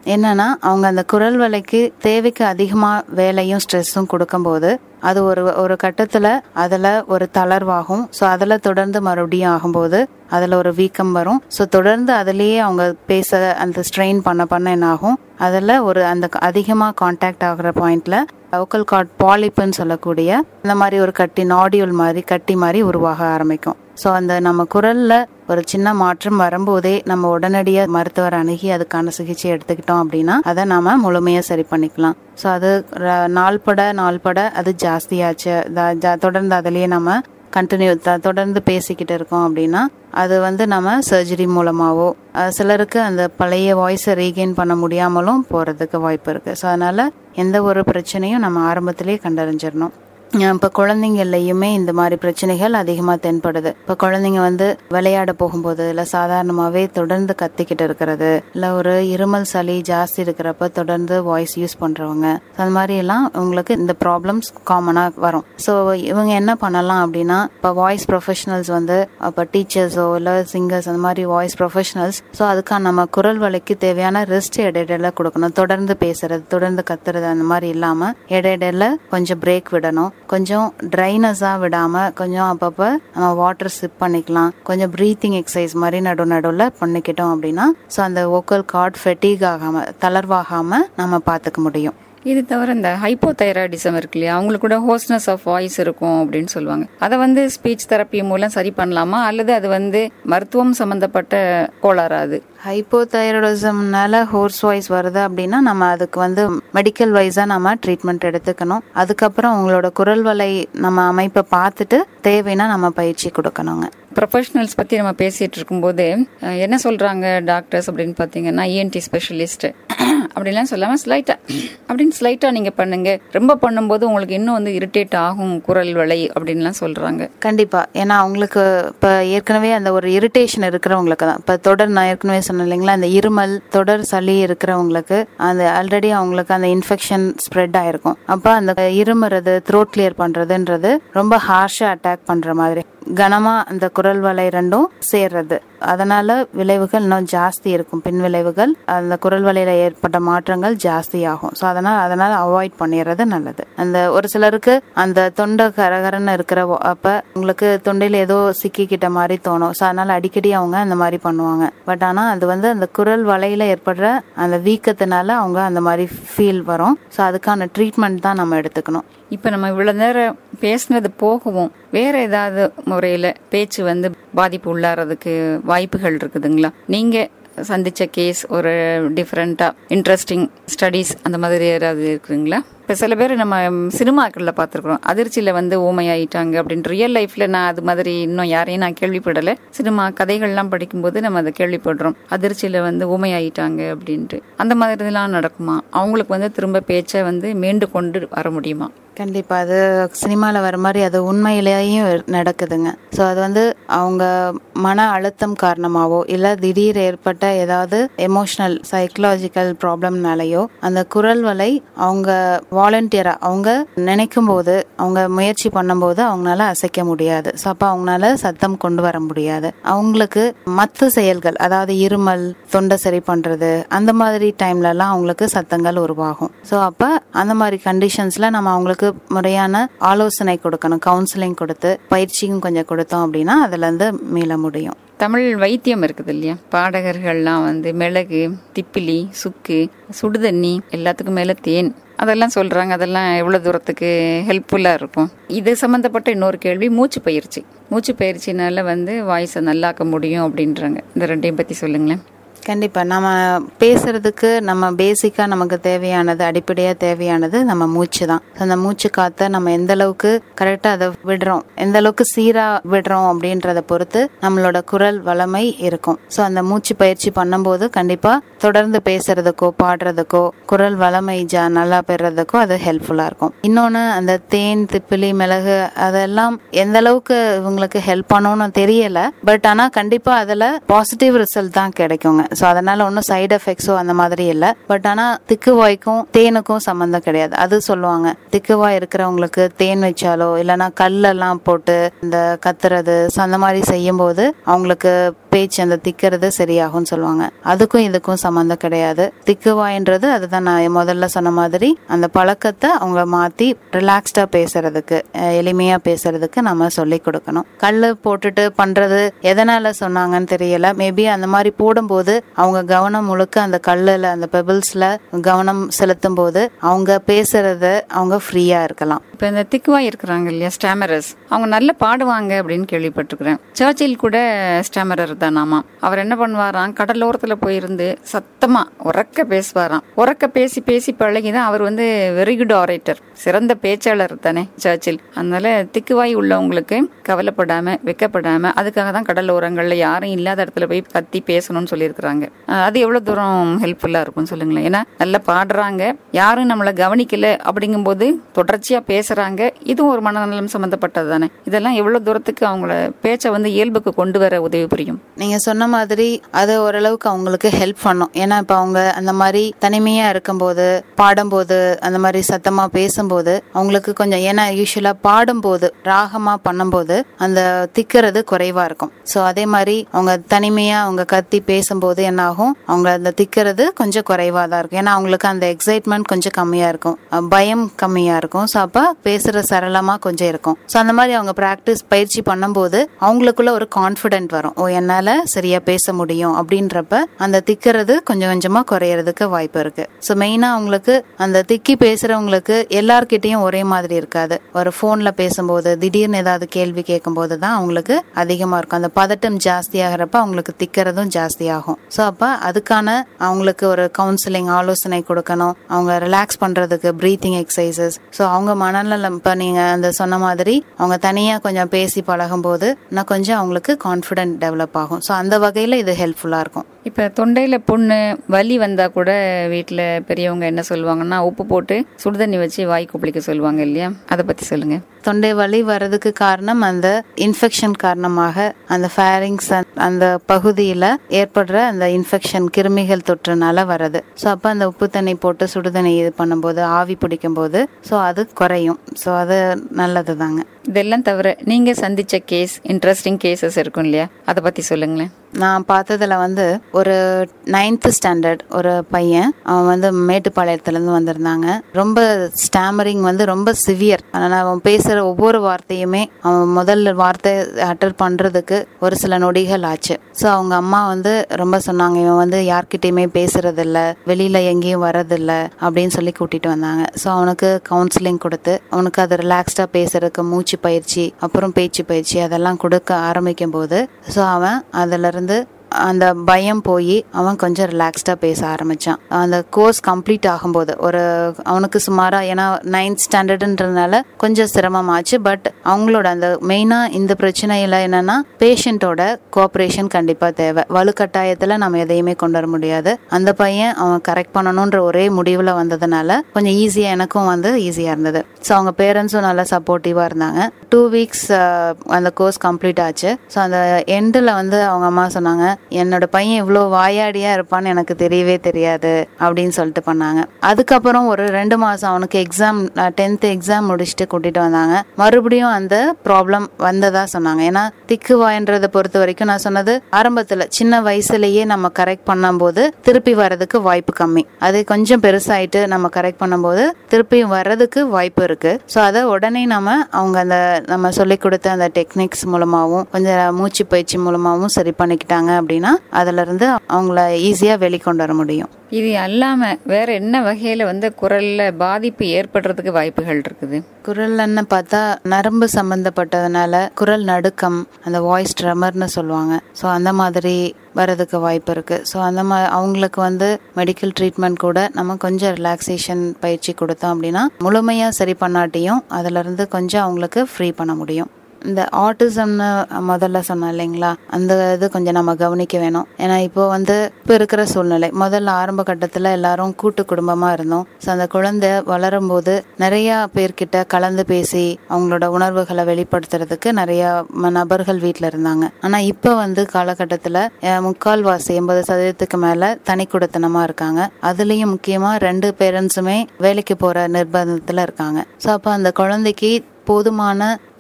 S4: என்னன்னா அவங்க அந்த குரல் வலைக்கு தேவைக்கு அதிகமா வேலையும் ஸ்ட்ரெஸ்ஸும் கொடுக்கும்போது அது ஒரு ஒரு கட்டத்துல அதுல ஒரு தளர்வாகும். ஸோ அதுல தொடர்ந்து மறுபடியும் ஆகும்போது அதுல ஒரு வீக்கம் வரும். ஸோ தொடர்ந்து அதுலயே அவங்க பேச அந்த ஸ்ட்ரெயின் பண்ண பண்ண என்ன ஆகும், அதுல ஒரு அந்த அதிகமா கான்டாக்ட் ஆகுற பாயிண்ட்ல வோக்கல் கார்ட் பாலிப்புன்னு சொல்லக்கூடிய இந்த மாதிரி ஒரு கட்டி நாடியூல் மாதிரி கட்டி மாதிரி உருவாக ஆரம்பிக்கும். ஸோ அந்த நம்ம குரல்ல ஒரு சின்ன மாற்றம் வரும்போதே நம்ம உடனடியாக மருத்துவர் அணுகி அதுக்கான சிகிச்சை எடுத்துக்கிட்டோம் அப்படின்னா அதை நாம முழுமையா சரி பண்ணிக்கலாம். ஸோ அது நாள்பட நாள்பட அது ஜாஸ்தியாச்சு, தொடர்ந்து அதுலயே நம்ம கண்டினியூ தொடர்ந்து பேசிக்கிட்டு இருக்கோம் அப்படின்னா அது வந்து நம்ம சர்ஜரி மூலமாவோ சிலருக்கு அந்த பழைய வாய்ஸை ரீகெயின் பண்ண முடியாமலும் போறதுக்கு வாய்ப்பு இருக்கு. ஸோ அதனால எந்த ஒரு பிரச்சனையும் நம்ம ஆரம்பத்திலேயே கண்டறிஞ்சிடணும். இப்போ குழந்தைங்கள்லையுமே இந்த மாதிரி பிரச்சனைகள் அதிகமாக தென்படுது. இப்போ குழந்தைங்க வந்து விளையாட போகும்போது இல்லை சாதாரணமாகவே தொடர்ந்து கத்திக்கிட்டு இருக்கிறது, இல்லை ஒரு இருமல் சளி ஜாஸ்தி இருக்கிறப்ப தொடர்ந்து வாய்ஸ் யூஸ் பண்ணுறவங்க, அந்த மாதிரி எல்லாம் உங்களுக்கு இந்த ப்ராப்ளம்ஸ் காமனாக வரும். ஸோ இவங்க என்ன பண்ணலாம் அப்படின்னா, இப்போ வாய்ஸ் ப்ரொஃபஷனல்ஸ் வந்து இப்போ டீச்சர்ஸோ இல்லை சிங்கர்ஸ் அந்த மாதிரி வாய்ஸ் ப்ரொஃபஷனல்ஸ், ஸோ அதுக்கான நம்ம குரல் வலைக்கு தேவையான ரெஸ்ட் இடையிடையில கொடுக்கணும். தொடர்ந்து பேசுறது தொடர்ந்து கத்துறது அந்த மாதிரி இல்லாமல் இடையிடையில கொஞ்சம் பிரேக் விடணும். கொஞ்சம் ட்ரைனஸா விடாம கொஞ்சம் அப்பப்ப நம்ம வாட்டர் சிப் பண்ணிக்கலாம். கொஞ்சம் பிரீத்திங் எக்ஸசைஸ் மாதிரி நடு நடுவில் பண்ணிக்கிட்டோம் அப்படின்னா ஸோ அந்த வோக்கல் கார்ட் ஃபெட்டிக் ஆகாம தளர்வாகாம நம்ம பார்த்துக்க முடியும்.
S1: இது தவிர இந்த ஹைப்போதைராய்டிசம் இருக்கு இல்லையா, அவங்களுக்கு கூட ஹோஸ்னஸ் ஆஃப் வாய்ஸ் இருக்கும் அப்படின்னு சொல்லுவாங்க. அதை வந்து ஸ்பீச் தெரப்பி மூலம் சரி பண்ணலாமா, அல்லது அது வந்து மருத்துவம் சம்பந்தப்பட்ட கோளாறா? அது
S4: ஹைப்போதைராய்டிசம்னால ஹோர்ஸ் வாய்ஸ் வருது அப்படின்னா நம்ம அதுக்கு வந்து மெடிக்கல் வைஸா நம்ம ட்ரீட்மெண்ட் எடுத்துக்கணும். அதுக்கப்புறம் உங்களோட குரல் வலை நம்ம அமைப்பை பார்த்துட்டு தேவைன்னா நம்ம பயிற்சி கொடுக்கணுங்க.
S1: ப்ரொஃபஷனல்ஸ் பத்தி நம்ம பேசிட்டு இருக்கும்போது என்ன சொல்றாங்க டாக்டர்ஸ் அப்படின்னு பாத்தீங்கன்னா, இஎன்டி ஸ்பெஷலிஸ்ட் அப்படிலாம் சொல்லாம ஸ்லைட்டா அப்படின்னு ஸ்லைட்டா நீங்க பண்ணுங்க, ரொம்ப பண்ணும்போது உங்களுக்கு இன்னும் வந்து இரிட்டேட் ஆகும் குரல் வலை அப்படின்லாம் சொல்றாங்க.
S4: கண்டிப்பா, ஏன்னா அவங்களுக்கு இப்ப ஏற்கனவே அந்த ஒரு இரிட்டேஷன் இருக்கிறவங்களுக்கு தான் இப்ப தொடர், நான் ஏற்கனவே சொன்னேன் இல்லைங்களா, அந்த இருமல் தொடர் சளி இருக்கிறவங்களுக்கு அந்த ஆல்ரெடி அவங்களுக்கு அந்த இன்ஃபெக்ஷன் ஸ்ப்ரெட் ஆயிருக்கும். அப்ப அந்த இருமுறது த்ரோட் கிளியர் பண்றதுன்றது ரொம்ப ஹார்ஷா அட்டாக் பண்ற மாதிரி கனமா அந்த குரல் வலை ரெண்டும் சேர்றது, அதனால விளைவுகள் இன்னும் ஜாஸ்தி இருக்கும். பின் விளைவுகள் அந்த குரல் வலையில ஏற்பட்ட மாற்றங்கள் ஜாஸ்தி ஆகும். ஸோ அதனால அதனால அவாய்ட் பண்ணிடுறது நல்லது. அந்த ஒரு சிலருக்கு அந்த தொண்டை கரகரன்னு இருக்கிற அப்ப உங்களுக்கு தொண்டையில ஏதோ சிக்கிக்கிட்ட மாதிரி தோணும். ஸோ அதனால அடிக்கடி அவங்க அந்த மாதிரி பண்ணுவாங்க. பட் ஆனா அது வந்து அந்த குரல் வலையில ஏற்படுற அந்த வீக்கத்தினால அவங்க அந்த மாதிரி ஃபீல் வரும். ஸோ அதுக்கான ட்ரீட்மெண்ட் தான் நம்ம எடுத்துக்கணும்.
S1: இப்ப நம்ம இவ்வளவு நேரம் பேசினது போகவும் வேற ஏதாவது முறையில பேச்சு வந்து பாதிப்பு உள்ளாறதுக்கு வாய்ப்புகள் இருக்குதுங்களா? நீங்க சந்திச்ச கேஸ் ஒரு டிஃப்ரெண்டா இன்ட்ரெஸ்டிங் ஸ்டடீஸ் அந்த மாதிரி ஏதாவது இருக்குங்களா? இப்ப சில பேர் நம்ம சினிமாக்கள்ல பாத்துருக்கோம், அதிர்ச்சியில வந்து ஊமையாயிட்டாங்க அப்படின்ட்டு. ரியல் லைஃப்ல நான் அது மாதிரி இன்னும் யாரையும் நான் கேள்விப்படல. சினிமா கதைகள்லாம் படிக்கும்போது நம்ம அதை கேள்விப்படுறோம், அதிர்ச்சியில வந்து ஊமையாயிட்டாங்க அப்படின்ட்டு. அந்த மாதிரி எல்லாம் நடக்குமா? அவங்களுக்கு வந்து திரும்ப பேச்சை வந்து மீண்டு கொண்டு வர முடியுமா?
S4: கண்டிப்பா, அது சினிமால வர மாதிரி அது உண்மையிலேயும் நடக்குதுங்க. ஸோ அது வந்து அவங்க மன அழுத்தம் காரணமாவோ இல்ல திடீர் ஏற்பட்ட ஏதாவது எமோஷனல் சைக்கலாஜிக்கல் ப்ராப்ளம்னாலேயோ அந்த குரல் வலை அவங்க வாலண்டியரா அவங்க நினைக்கும் போது அவங்க முயற்சி பண்ணும்போது அவங்களால அசைக்க முடியாது. ஸோ அப்ப அவங்களால சத்தம் கொண்டு வர முடியாது. அவங்களுக்கு மற்ற செயல்கள், அதாவது இருமல், தொண்டை சரி பண்றது, அந்த மாதிரி டைம்ல எல்லாம் அவங்களுக்கு சத்தங்கள் உருவாகும். ஸோ அப்ப அந்த மாதிரி கண்டிஷன்ஸ்ல நம்ம அவங்களுக்கு முறையான ஆலோசனை கொடுக்கணும், கவுன்சிலிங் கொடுத்து பயிற்சியும் கொஞ்சம் கொடுத்தோம் அப்படின்னா அதுல இருந்து மீள முடியும்.
S1: தமிழ் வைத்தியம் இருக்குது இல்லையா, பாடகர்கள்லாம் வந்து மிளகு, திப்பிலி, சுக்கு, சுடுதண்ணி, எல்லாத்துக்கும் மேல தேன் அதெல்லாம் சொல்றாங்க. அதெல்லாம் எவ்வளவு தூரத்துக்கு ஹெல்ப்ஃபுல்லா இருக்கும்? இது சம்பந்தப்பட்ட இன்னொரு கேள்வி, மூச்சு பயிற்சி. மூச்சு பயிற்சினால வந்து வாய்ஸை நல்லாக்க முடியும் அப்படின்றாங்க. இந்த ரெண்டையும் பத்தி சொல்லுங்களேன்.
S4: கண்டிப்பா, நம்ம பேசுறதுக்கு நம்ம பேசிக்கா நமக்கு தேவையானது, அடிப்படையா தேவையானது நம்ம மூச்சு தான். அந்த மூச்சு காத்த நம்ம எந்த அளவுக்கு கரெக்டா அதை விடுறோம், எந்த அளவுக்கு சீரா விடுறோம் அப்படின்றத பொறுத்து நம்மளோட குரல் வளமை இருக்கும். ஸோ அந்த மூச்சு பயிற்சி பண்ணும்போது கண்டிப்பா தொடர்ந்து பேசுறதுக்கோ பாடுறதுக்கோ குரல் வளமை ஜா நல்லா பெறதுக்கோ அது ஹெல்ப்ஃபுல்லா இருக்கும். இன்னொன்னு, அந்த தேன், திப்பிலி, மிளகு அதெல்லாம் எந்த அளவுக்கு இவங்களுக்கு ஹெல்ப் பண்ணணும்னு தெரியல. பட் ஆனா கண்டிப்பா அதுல பாசிட்டிவ் ரிசல்ட் தான் கிடைக்குங்க. ஸோ அதனால ஒன்றும் சைடு எஃபெக்ட்ஸோ அந்த மாதிரி இல்லை. பட் ஆனால் திக்குவாய்க்கும் தேனுக்கும் சம்மந்தம் கிடையாது. அது சொல்லுவாங்க, திக்குவாய் இருக்கிறவங்களுக்கு தேன் வச்சாலோ இல்லைன்னா கல்லெல்லாம் போட்டு இந்த கத்துறது அந்த மாதிரி செய்யும் போது அவங்களுக்கு பேச்சு அந்த திக்கிறது சரியாகும் சொல்லுவாங்க. அதுக்கும் இதுக்கும் சம்பந்தம் கிடையாது. திக்குவாயின்றது அதுதான் நான் முதல்ல சொன்ன மாதிரி அந்த பழக்கத்தை அவங்க மாத்தி ரிலாக்ஸ்டா பேசுறதுக்கு, எளிமையா பேசுறதுக்கு நம்ம சொல்லி கொடுக்கணும். கல்லு போட்டுட்டு பண்றது எதனால சொன்னாங்கன்னு தெரியல. மேபி அந்த மாதிரி போடும்போது அவங்க கவனம் முழுக்க அந்த கல்லுல அந்த பெபிள்ஸ்ல கவனம் செலுத்தும் போது அவங்க பேசுறத அவங்க ஃப்ரீயா இருக்கலாம்.
S1: இப்ப இந்த திக்குவாய் இருக்கிறாங்க இல்லையா, ஸ்டாமரர்ஸ், அவங்க நல்லா பாடுவாங்க அப்படின்னு கேள்விப்பட்டிருக்கிறேன். சர்ச்சில் கூட ஸ்டாமரர் தானாமா. அவர் என்ன பண்ணுவாராம், கடலோரத்துல போயிருந்து சத்தமா உறக்க பேசுவாராம். உறக்க பேசி பேசி பழகிதான் அவர் வந்து வெரி குட் ஆரேட்டர், சிறந்த பேச்சாளர் தானே சர்ச்சில். அதனால திக்குவாய் உள்ளவங்களுக்கு கவலைப்படாம வெக்கப்படாம, அதுக்காக தான் கடலோரங்கள்ல யாரும் இல்லாத இடத்துல போய் கத்தி பேசணும்னு சொல்லியிருக்கிறாங்க. அது எவ்வளவு தூரம் ஹெல்ப்ஃபுல்லா இருக்கும் சொல்லுங்களேன். ஏன்னா நல்லா பாடுறாங்க, யாரும் நம்மளை கவனிக்கல அப்படிங்கும் போது தொடர்ச்சியா பேசுறாங்க. இதுவும் ஒரு மனநலம் சம்பந்தப்பட்டது தானே. இதெல்லாம் எவ்வளவு தூரத்துக்கு அவங்கள பேச்சை வந்து இயல்புக்கு கொண்டு வர உதவி புரியும்?
S4: நீங்க சொன்ன மாதிரி அது ஓரளவுக்கு அவங்களுக்கு ஹெல்ப் பண்ணும். ஏன்னா இப்ப அவங்க அந்த மாதிரி தனிமையா இருக்கும்போது பாடும்போது அந்த மாதிரி சத்தமா பேசும்போது அவங்களுக்கு கொஞ்சம், ஏன்னா யூஸ்வலா பாடும்போது ராகமா பண்ணும்போது அந்த திக்கிறது குறைவா இருக்கும். சோ அதே மாதிரி அவங்க தனிமையா அவங்க கத்தி பேசும்போது என்ன ஆகும், அவங்க அந்த திக்கிறது கொஞ்சம் குறைவா தான் இருக்கும். ஏன்னா அவங்களுக்கு அந்த எக்ஸைட்மெண்ட் கொஞ்சம் கம்மியா இருக்கும், பயம் கம்மியா இருக்கும். சோ அப்ப பேசுற சரளமா கொஞ்சம் இருக்கும். சோ அந்த மாதிரி அவங்க பிராக்டிஸ் பயிற்சி பண்ணும்போது அவங்களுக்குள்ள ஒரு கான்பிடென்ட் வரும், ஓ என்னால சரியா பேச முடியும் அப்படின்றப்ப அந்த திக்கிறது கொஞ்சம் கொஞ்சமா குறையறதுக்கு வாய்ப்பு இருக்கு. சோ மெயினா அவங்களுக்கு அந்த திக்கி பேசுறவங்களுக்கு எல்லார்கிட்டையும் ஒரே மாதிரி இருக்காது. ஒரு போன்ல பேசும்போது திடீர்னு ஏதாவது கேள்வி கேட்கும் போதுதான் அவங்களுக்கு அதிகமா இருக்கும். அந்த பதட்டம் ஜாஸ்தி ஆகிறப்ப அவங்களுக்கு திக்கிறதும் ஜாஸ்தி ஆகும். சோ அப்ப அதுக்கான அவங்களுக்கு ஒரு கவுன்சிலிங் ஆலோசனை கொடுக்கணும். அவங்க ரிலாக்ஸ் பண்றதுக்கு பிரீத்திங் எக்ஸசைசஸ். சோ அவங்க மனநலம், இப்ப நீங்க அந்த சொன்ன மாதிரி அவங்க தனியா கொஞ்சம் பேசி பழகும் போது இன்னும் கொஞ்சம் அவங்களுக்கு கான்பிடென்ட் டெவலப் ஆகும். சோ அந்த வகையில இது ஹெல்ப்ஃபுல்லா இருக்கும்.
S1: இப்ப தொண்டையில புண்ணு வலி வந்தா கூட வீட்டுல பெரியவங்க என்ன சொல்லுவாங்கன்னா, உப்பு போட்டு சுடுதண்ணி வச்சு வாய் குப்பிளிக்க சொல்லுவாங்க இல்லையா, அதை பத்தி சொல்லுங்க.
S4: தொண்டை வலி வர்றதுக்கு காரணம் அந்த இன்ஃபெக்ஷன் காரணமாக அந்த ஃபேரிங்ஸ் அந்த பகுதியில ஏற்படுற அந்த இன்ஃபெக்ஷன் கிருமிகள் தொற்றுனால வர்றது. ஸோ அப்போ அந்த உப்பு தண்ணி போட்டு சுடுதண்ணி இது பண்ணும்போது ஆவி பிடிக்கும் போது ஸோ அது குறையும். ஸோ அது நல்லது தாங்க.
S1: இதெல்லாம் தவிர நீங்க சந்திச்ச கேஸ், இன்ட்ரெஸ்டிங் கேசஸ் இருக்கும் இல்லையா, அதை பத்தி சொல்லுங்களேன்.
S4: நான் பார்த்ததுல வந்து ஒரு நைன்த் ஸ்டாண்டர்ட் ஒரு பையன், அவன் வந்து மேட்டுப்பாளையத்துல இருந்து வந்திருந்தாங்க. ரொம்ப ஸ்டாமரிங் வந்து ரொம்ப சிவியர். அதனால அவன் பேசுற ஒவ்வொரு வார்த்தையுமே அவன் முதல் வார்த்தை அட்டர் பண்றதுக்கு ஒரு சில நொடிகள் ஆச்சு. ஸோ அவங்க அம்மா வந்து ரொம்ப சொன்னாங்க, இவன் வந்து யார்கிட்டயுமே பேசுறது இல்ல, வெளியில எங்கேயும் வர்றதில்ல அப்படின்னு சொல்லி கூட்டிட்டு வந்தாங்க. ஸோ அவனுக்கு கவுன்சிலிங் கொடுத்து அவனுக்கு அது ரிலாக்ஸ்டா பேசுறதுக்கு மூச்சு பயிற்சி அப்புறம் பேச்சு பயிற்சி அதெல்லாம் கொடுக்க ஆரம்பிக்கும் போது ஸோ அவன் அதுல இருந்து அந்த பயம் போய் அவன் கொஞ்சம் ரிலாக்ஸ்டா பேச ஆரம்பிச்சான். அந்த கோர்ஸ் கம்ப்ளீட் ஆகும்போது ஒரு அவனுக்கு சுமாரா, ஏன்னா நைன்த் ஸ்டாண்டர்டுன்றதுனால கொஞ்சம் சிரமமாச்சு. பட் அவங்களோட அந்த மெயினா இந்த பிரச்சனையில என்னன்னா பேஷண்டோட கோஆபரேஷன் கண்டிப்பா தேவை. வலுக்கட்டாயத்துல நம்ம எதையுமே கொண்டு வர முடியாது. அந்த பையன் அவன் கரெக்ட் பண்ணணும்ன்ற ஒரே முடிவுல வந்ததுனால கொஞ்சம் ஈஸியா எனக்கும் வந்து ஈஸியா இருந்தது. ஸோ அவங்க பேரண்ட்ஸும் நல்லா சப்போர்ட்டிவா இருந்தாங்க. டூ வீக்ஸ் அந்த கோர்ஸ் கம்ப்ளீட் ஆச்சு. ஸோ அந்த எண்டில் வந்து அவங்க அம்மா சொன்னாங்க, என்னோட பையன் இவ்வளோ வாயாடியா இருப்பான்னு எனக்கு தெரியவே தெரியாது அப்படின்னு சொல்லிட்டு பண்ணாங்க. அதுக்கப்புறம் ஒரு ரெண்டு மாசம் அவனுக்கு எக்ஸாம், டென்த் எக்ஸாம் முடிச்சுட்டு கூட்டிட்டு வந்தாங்க. மறுபடியும் அந்த ப்ராப்ளம் வந்ததா சொன்னாங்க. ஏன்னா திக்குவாயன்றதை பொறுத்த வரைக்கும் நான் சொன்னது ஆரம்பத்துல சின்ன வயசுலயே நம்ம கரெக்ட் பண்ணும் போது திருப்பி வர்றதுக்கு வாய்ப்பு கம்மி. அது கொஞ்சம் பெருசாயிட்டு நம்ம கரெக்ட் பண்ணும் போது திருப்பி வர்றதுக்கு வாய்ப்பு இருக்கு. ஸோ அதை உடனே நம்ம அவங்க அந்த நம்ம சொல்லிக் கொடுத்த அந்த டெக்னிக்ஸ் மூலமாகவும் கொஞ்சம் மூச்சு பயிற்சி மூலமாகவும் சரி பண்ணிக்கிட்டாங்க அப்படின்னா அதுல இருந்து அவங்கள ஈஸியா வெளிக்கொண்டு வர முடியும்.
S1: இது அல்லாம வேற என்ன வகையில வந்து குரல்ல பாதிப்பு ஏற்படுறதுக்கு வாய்ப்புகள் இருக்குது?
S4: குரல்னு பார்த்தா நரம்பு சம்பந்தப்பட்டதுனால குரல் நடுக்கம், அந்த வாய்ஸ் ட்ரெமர்னு சொல்லுவாங்க. ஸோ அந்த மாதிரி வரதுக்கு வாய்ப்பு இருக்கு. ஸோ அந்த மாதிரி அவங்களுக்கு வந்து மெடிக்கல் ட்ரீட்மெண்ட் கூட நம்ம கொஞ்சம் ரிலாக்ஸேஷன் பயிற்சி கொடுத்தோம் அப்படின்னா முழுமையா சரி பண்ணாட்டியும் அதுல இருந்து கொஞ்சம் அவங்களுக்கு ஃப்ரீ பண்ண முடியும். இந்த ஆட்டிசம்னு முதல்ல சொன்னேன் இல்லைங்களா, அந்த இது கொஞ்சம் நம்ம கவனிக்க வேணும். ஏன்னா இப்போ வந்து இப்போ இருக்கிற சூழ்நிலை, முதல்ல ஆரம்ப கட்டத்தில் எல்லாரும் கூட்டு குடும்பமா இருந்தோம். ஸோ அந்த குழந்தை வளரும் போது நிறைய பேர்கிட்ட கலந்து பேசி அவங்களோட உணர்வுகளை வெளிப்படுத்துறதுக்கு நிறைய நபர்கள் வீட்டில் இருந்தாங்க. ஆனால் இப்போ வந்து காலகட்டத்தில் முக்கால்வாசி எண்பது சதவீதத்துக்கு மேல தனி குடித்தனமா இருக்காங்க. அதுலயும் முக்கியமா ரெண்டு பேரண்ட்ஸுமே வேலைக்கு போற நிர்பந்தத்துல இருக்காங்க. ஸோ அப்போ அந்த குழந்தைக்கு போதுமான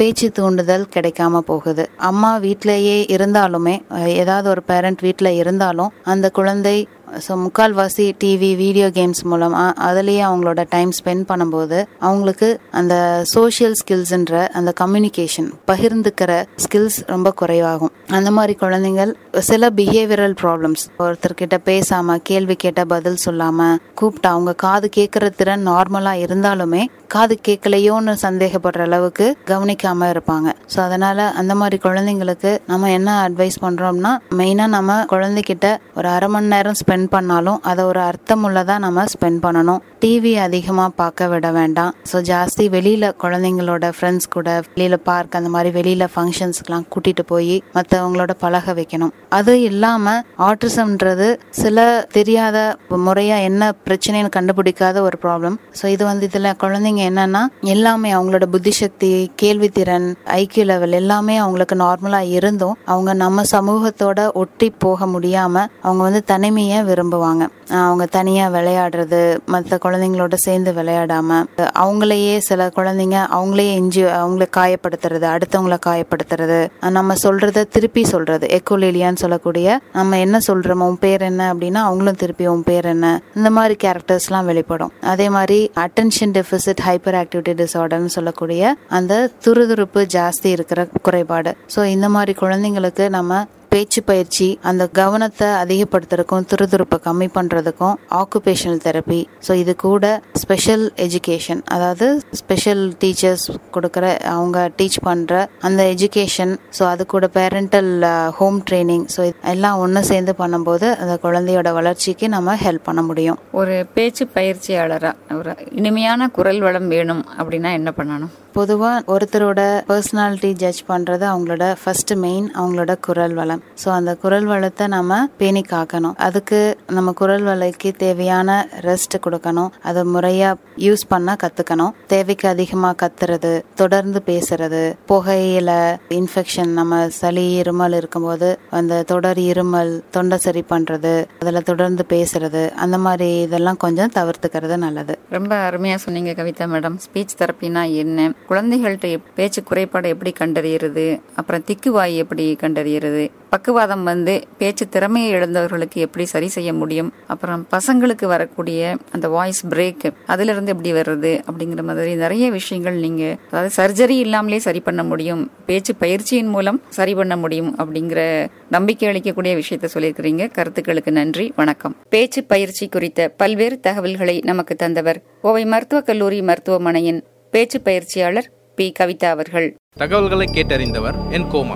S4: பேச்சு தூண்டுதல் கிடைக்காம போகுது. அம்மா வீட்டிலேயே இருந்தாலுமே, ஏதாவது ஒரு பேரண்ட் வீட்டில் இருந்தாலும் அந்த குழந்தை ஸோ முக்கால்வாசி டிவி வீடியோ கேம்ஸ் மூலமாக அதுலேயே அவங்களோட டைம் ஸ்பெண்ட் பண்ணும்போது அவங்களுக்கு அந்த சோஷியல் ஸ்கில்ஸ்ன்ற அந்த கம்யூனிகேஷன் பகிர்ந்துக்கிற ஸ்கில்ஸ் ரொம்ப குறைவாகும். அந்த மாதிரி குழந்தைங்கள் சில பிஹேவியரல் ப்ராப்ளம்ஸ், ஒருத்தர்கிட்ட பேசாம கேள்வி கேட்ட பதில் சொல்லாம கூப்பிட்டா அவங்க காது கேட்கற திறன் நார்மலா இருந்தாலுமே காது கேட்கலையோன்னு சந்தேகப்படுற அளவுக்கு கவனிக்காம இருப்பாங்க. ஸோ அதனால அந்த மாதிரி குழந்தைங்களுக்கு நம்ம என்ன அட்வைஸ் பண்றோம்னா, மெயினா நம்ம குழந்தைகிட்ட ஒரு அரை மணி நேரம் ஸ்பெண்ட் பண்ணாலும் அதை ஒரு அர்த்தம் உள்ளதா நம்ம ஸ்பெண்ட் பண்ணணும். டிவி அதிகமா பார்க்க விட வேண்டாம். ஸோ ஜாஸ்தி வெளியில குழந்தைங்களோட ஃப்ரெண்ட்ஸ் கூட வெளியில பார்க் அந்த மாதிரி வெளியில ஃபங்க்ஷன்ஸ்க்கெல்லாம் கூட்டிட்டு போய் மற்றவங்களோட பழக வைக்கணும். அது இல்லாம ஆட்டிசம்ன்றது சில தெரியாத முறையா என்ன பிரச்சனைன்னு கண்டுபிடிக்காத ஒரு ப்ராப்ளம். ஸோ இது வந்து இதுல குழந்தைங்க என்னன்னா எல்லாமே அவங்களோட புத்திசக்தி, கேள்வி திறன், ஐக்கியூ லெவல் எல்லாமே அவங்களுக்கு நார்மலா இருந்தும் அவங்க நம்ம சமூகத்தோட ஒட்டி போக முடியாம அவங்க வந்து தனிமையை விரும்புவாங்க. அவங்க தனியா விளையாடுறது, மற்ற குழந்தைங்களோட சேர்ந்து விளையாடாம அவங்களையே சில குழந்தைங்க அவங்களையே எஞ்சி அவங்கள காயப்படுத்துறது, அடுத்தவங்கள காயப்படுத்துறது, நம்ம சொல்றத திருப்பி சொல்றது, எக்கோலேலியான்னு சொல்லக்கூடிய நம்ம என்ன சொல்றோமோ உன் பேர் என்ன அப்படின்னா அவங்களும் திருப்பி உன் பேர் என்ன, இந்த மாதிரி கேரக்டர்ஸ் எல்லாம் வெளிப்படும். அதே மாதிரி அட்டென்ஷன் டெபிசிட் ஹைப்பர் ஆக்டிவிட்டி டிசார்டர்னு சொல்லக்கூடிய அந்த துருதுருப்பு ஜாஸ்தி இருக்கிற குறைபாடு. ஸோ இந்த மாதிரி குழந்தைங்களுக்கு நம்ம பேச்சு பயிற்சி அந்த கவனத்தை அதிகப்படுத்துறதுக்கும் துருதுருப்பை கம்மி பண்றதுக்கும் ஆக்குபேஷனல் தெரப்பி, ஸோ இது கூட ஸ்பெஷல் எஜுகேஷன், அதாவது ஸ்பெஷல் டீச்சர்ஸ் கொடுக்குற அவங்க டீச் பண்ற அந்த எஜுகேஷன், ஸோ அது கூட பேரண்டல் ஹோம் ட்ரைனிங், ஸோ எல்லாம் ஒன்று சேர்ந்து பண்ணும்போது அந்த குழந்தையோட வளர்ச்சிக்கு நம்ம ஹெல்ப் பண்ண முடியும்.
S1: ஒரு பேச்சு பயிற்சியாளரா ஒரு இனிமையான குரல் வளம் வேணும் அப்படின்னா என்ன பண்ணணும்?
S4: பொதுவாக ஒருத்தரோட பர்சனாலிட்டி ஜட்ஜ் பண்றது அவங்களோட ஃபர்ஸ்ட் மெயின் அவங்களோட குரல் வளம். ஸோ அந்த குரல் வளத்தை நம்ம பேணி காக்கணும். அதுக்கு நம்ம குரல் வளைக்கு தேவையான ரெஸ்ட் கொடுக்கணும். அதை முறையா யூஸ் பண்ண கத்துக்கணும். தேவைக்கு அதிகமாக கத்துறது, தொடர்ந்து பேசுறது, புகையில இன்ஃபெக்ஷன், நம்ம சளி இருமல் இருக்கும்போது அந்த தொடர் இருமல், தொண்டை சரி பண்றது, அதில் தொடர்ந்து பேசுறது, அந்த மாதிரி இதெல்லாம் கொஞ்சம் தவிர்த்துக்கிறது நல்லது.
S1: ரொம்ப அருமையா சொன்னீங்க கவிதா மேடம். ஸ்பீச் தெரப்பினா என்ன, குழந்தைகள்கிட்ட பேச்சு குறைபாடு எப்படி கண்டறியறது, அப்புறம் திக்குவாய் எப்படி கண்டறியறது, பக்குவாதம் வந்து பேச்சு திறமையை இழந்தவர்களுக்கு எப்படி சரி செய்ய முடியும், அப்புறம் பசங்களுக்கு வரக்கூடிய அந்த வாய்ஸ் பிரேக் அதுல இருந்து எப்படி வர்றது அப்படிங்கிற மாதிரி நிறைய விஷயங்கள் நீங்க, அதாவது சர்ஜரி இல்லாமலே சரி பண்ண முடியும், பேச்சு பயிற்சியின் மூலம் சரி பண்ண முடியும் அப்படிங்கிற நம்பிக்கை அளிக்கக்கூடிய விஷயத்த சொல்லியிருக்கிறீங்க. கருத்துக்களுக்கு நன்றி, வணக்கம். பேச்சு பயிற்சி குறித்த பல்வேறு தகவல்களை நமக்கு தந்தவர் கோவை மருத்துவக் கல்லூரி மருத்துவமனையின் பேச்சு பயிற்சியாளர் பி கவிதா அவர்கள்.
S5: தகவல்களை கேட்டறிந்தவர் என் கோமா.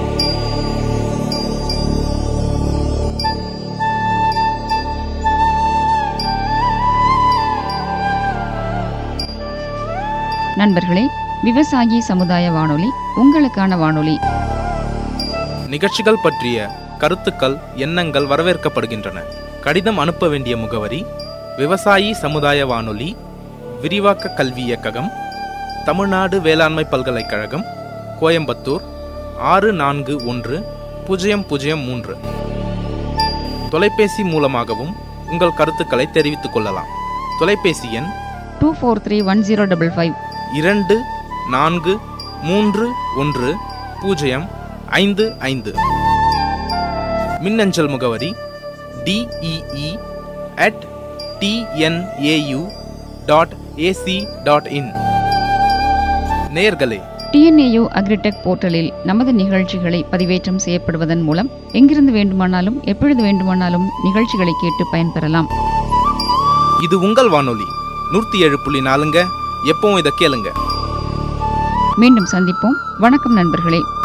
S1: நண்பர்களே, விவசாயி சமுதாய வானொலி உங்களுக்கான வானொலி.
S5: நிகழ்ச்சிகள் பற்றிய கருத்துக்கள், எண்ணங்கள் வரவேற்கப்படுகின்றன. கடிதம் அனுப்ப வேண்டிய முகவரி விவசாயி சமுதாய வானொலி, விரிவாக்க கல்வி இயக்ககம், தமிழ்நாடு வேளாண்மை பல்கலைக்கழகம், கோயம்புத்தூர் ஆறு நான்கு ஒன்று பூஜ்ஜியம் பூஜ்ஜியம் மூன்று. தொலைபேசி மூலமாகவும் உங்கள் கருத்துக்களை தெரிவித்துக் கொள்ளலாம். தொலைபேசி எண்
S1: two four three one zero double five
S5: இரண்டு நான்கு மூன்று ஒன்று பூஜ்ஜியம் ஐந்து ஐந்து. மின்னஞ்சல் முகவரி D E E at T N A U dot A C dot in. நேயர்களே,
S1: டிஎன்ஏயு அக்ரிடெக் போர்ட்டலில் நமது நிகழ்ச்சிகளை பதிவேற்றம் செய்யப்படுவதன் மூலம் எங்கிருந்து வேண்டுமானாலும் எப்பொழுது வேண்டுமானாலும் நிகழ்ச்சிகளை கேட்டு பயன்பெறலாம்.
S5: இது உங்கள் வானொலி நூற்றி ஏழு புள்ளி நாலுங்க. எப்பவும் இதை கேளுங்க.
S1: மீண்டும் சந்திப்போம். வணக்கம் நண்பர்களே.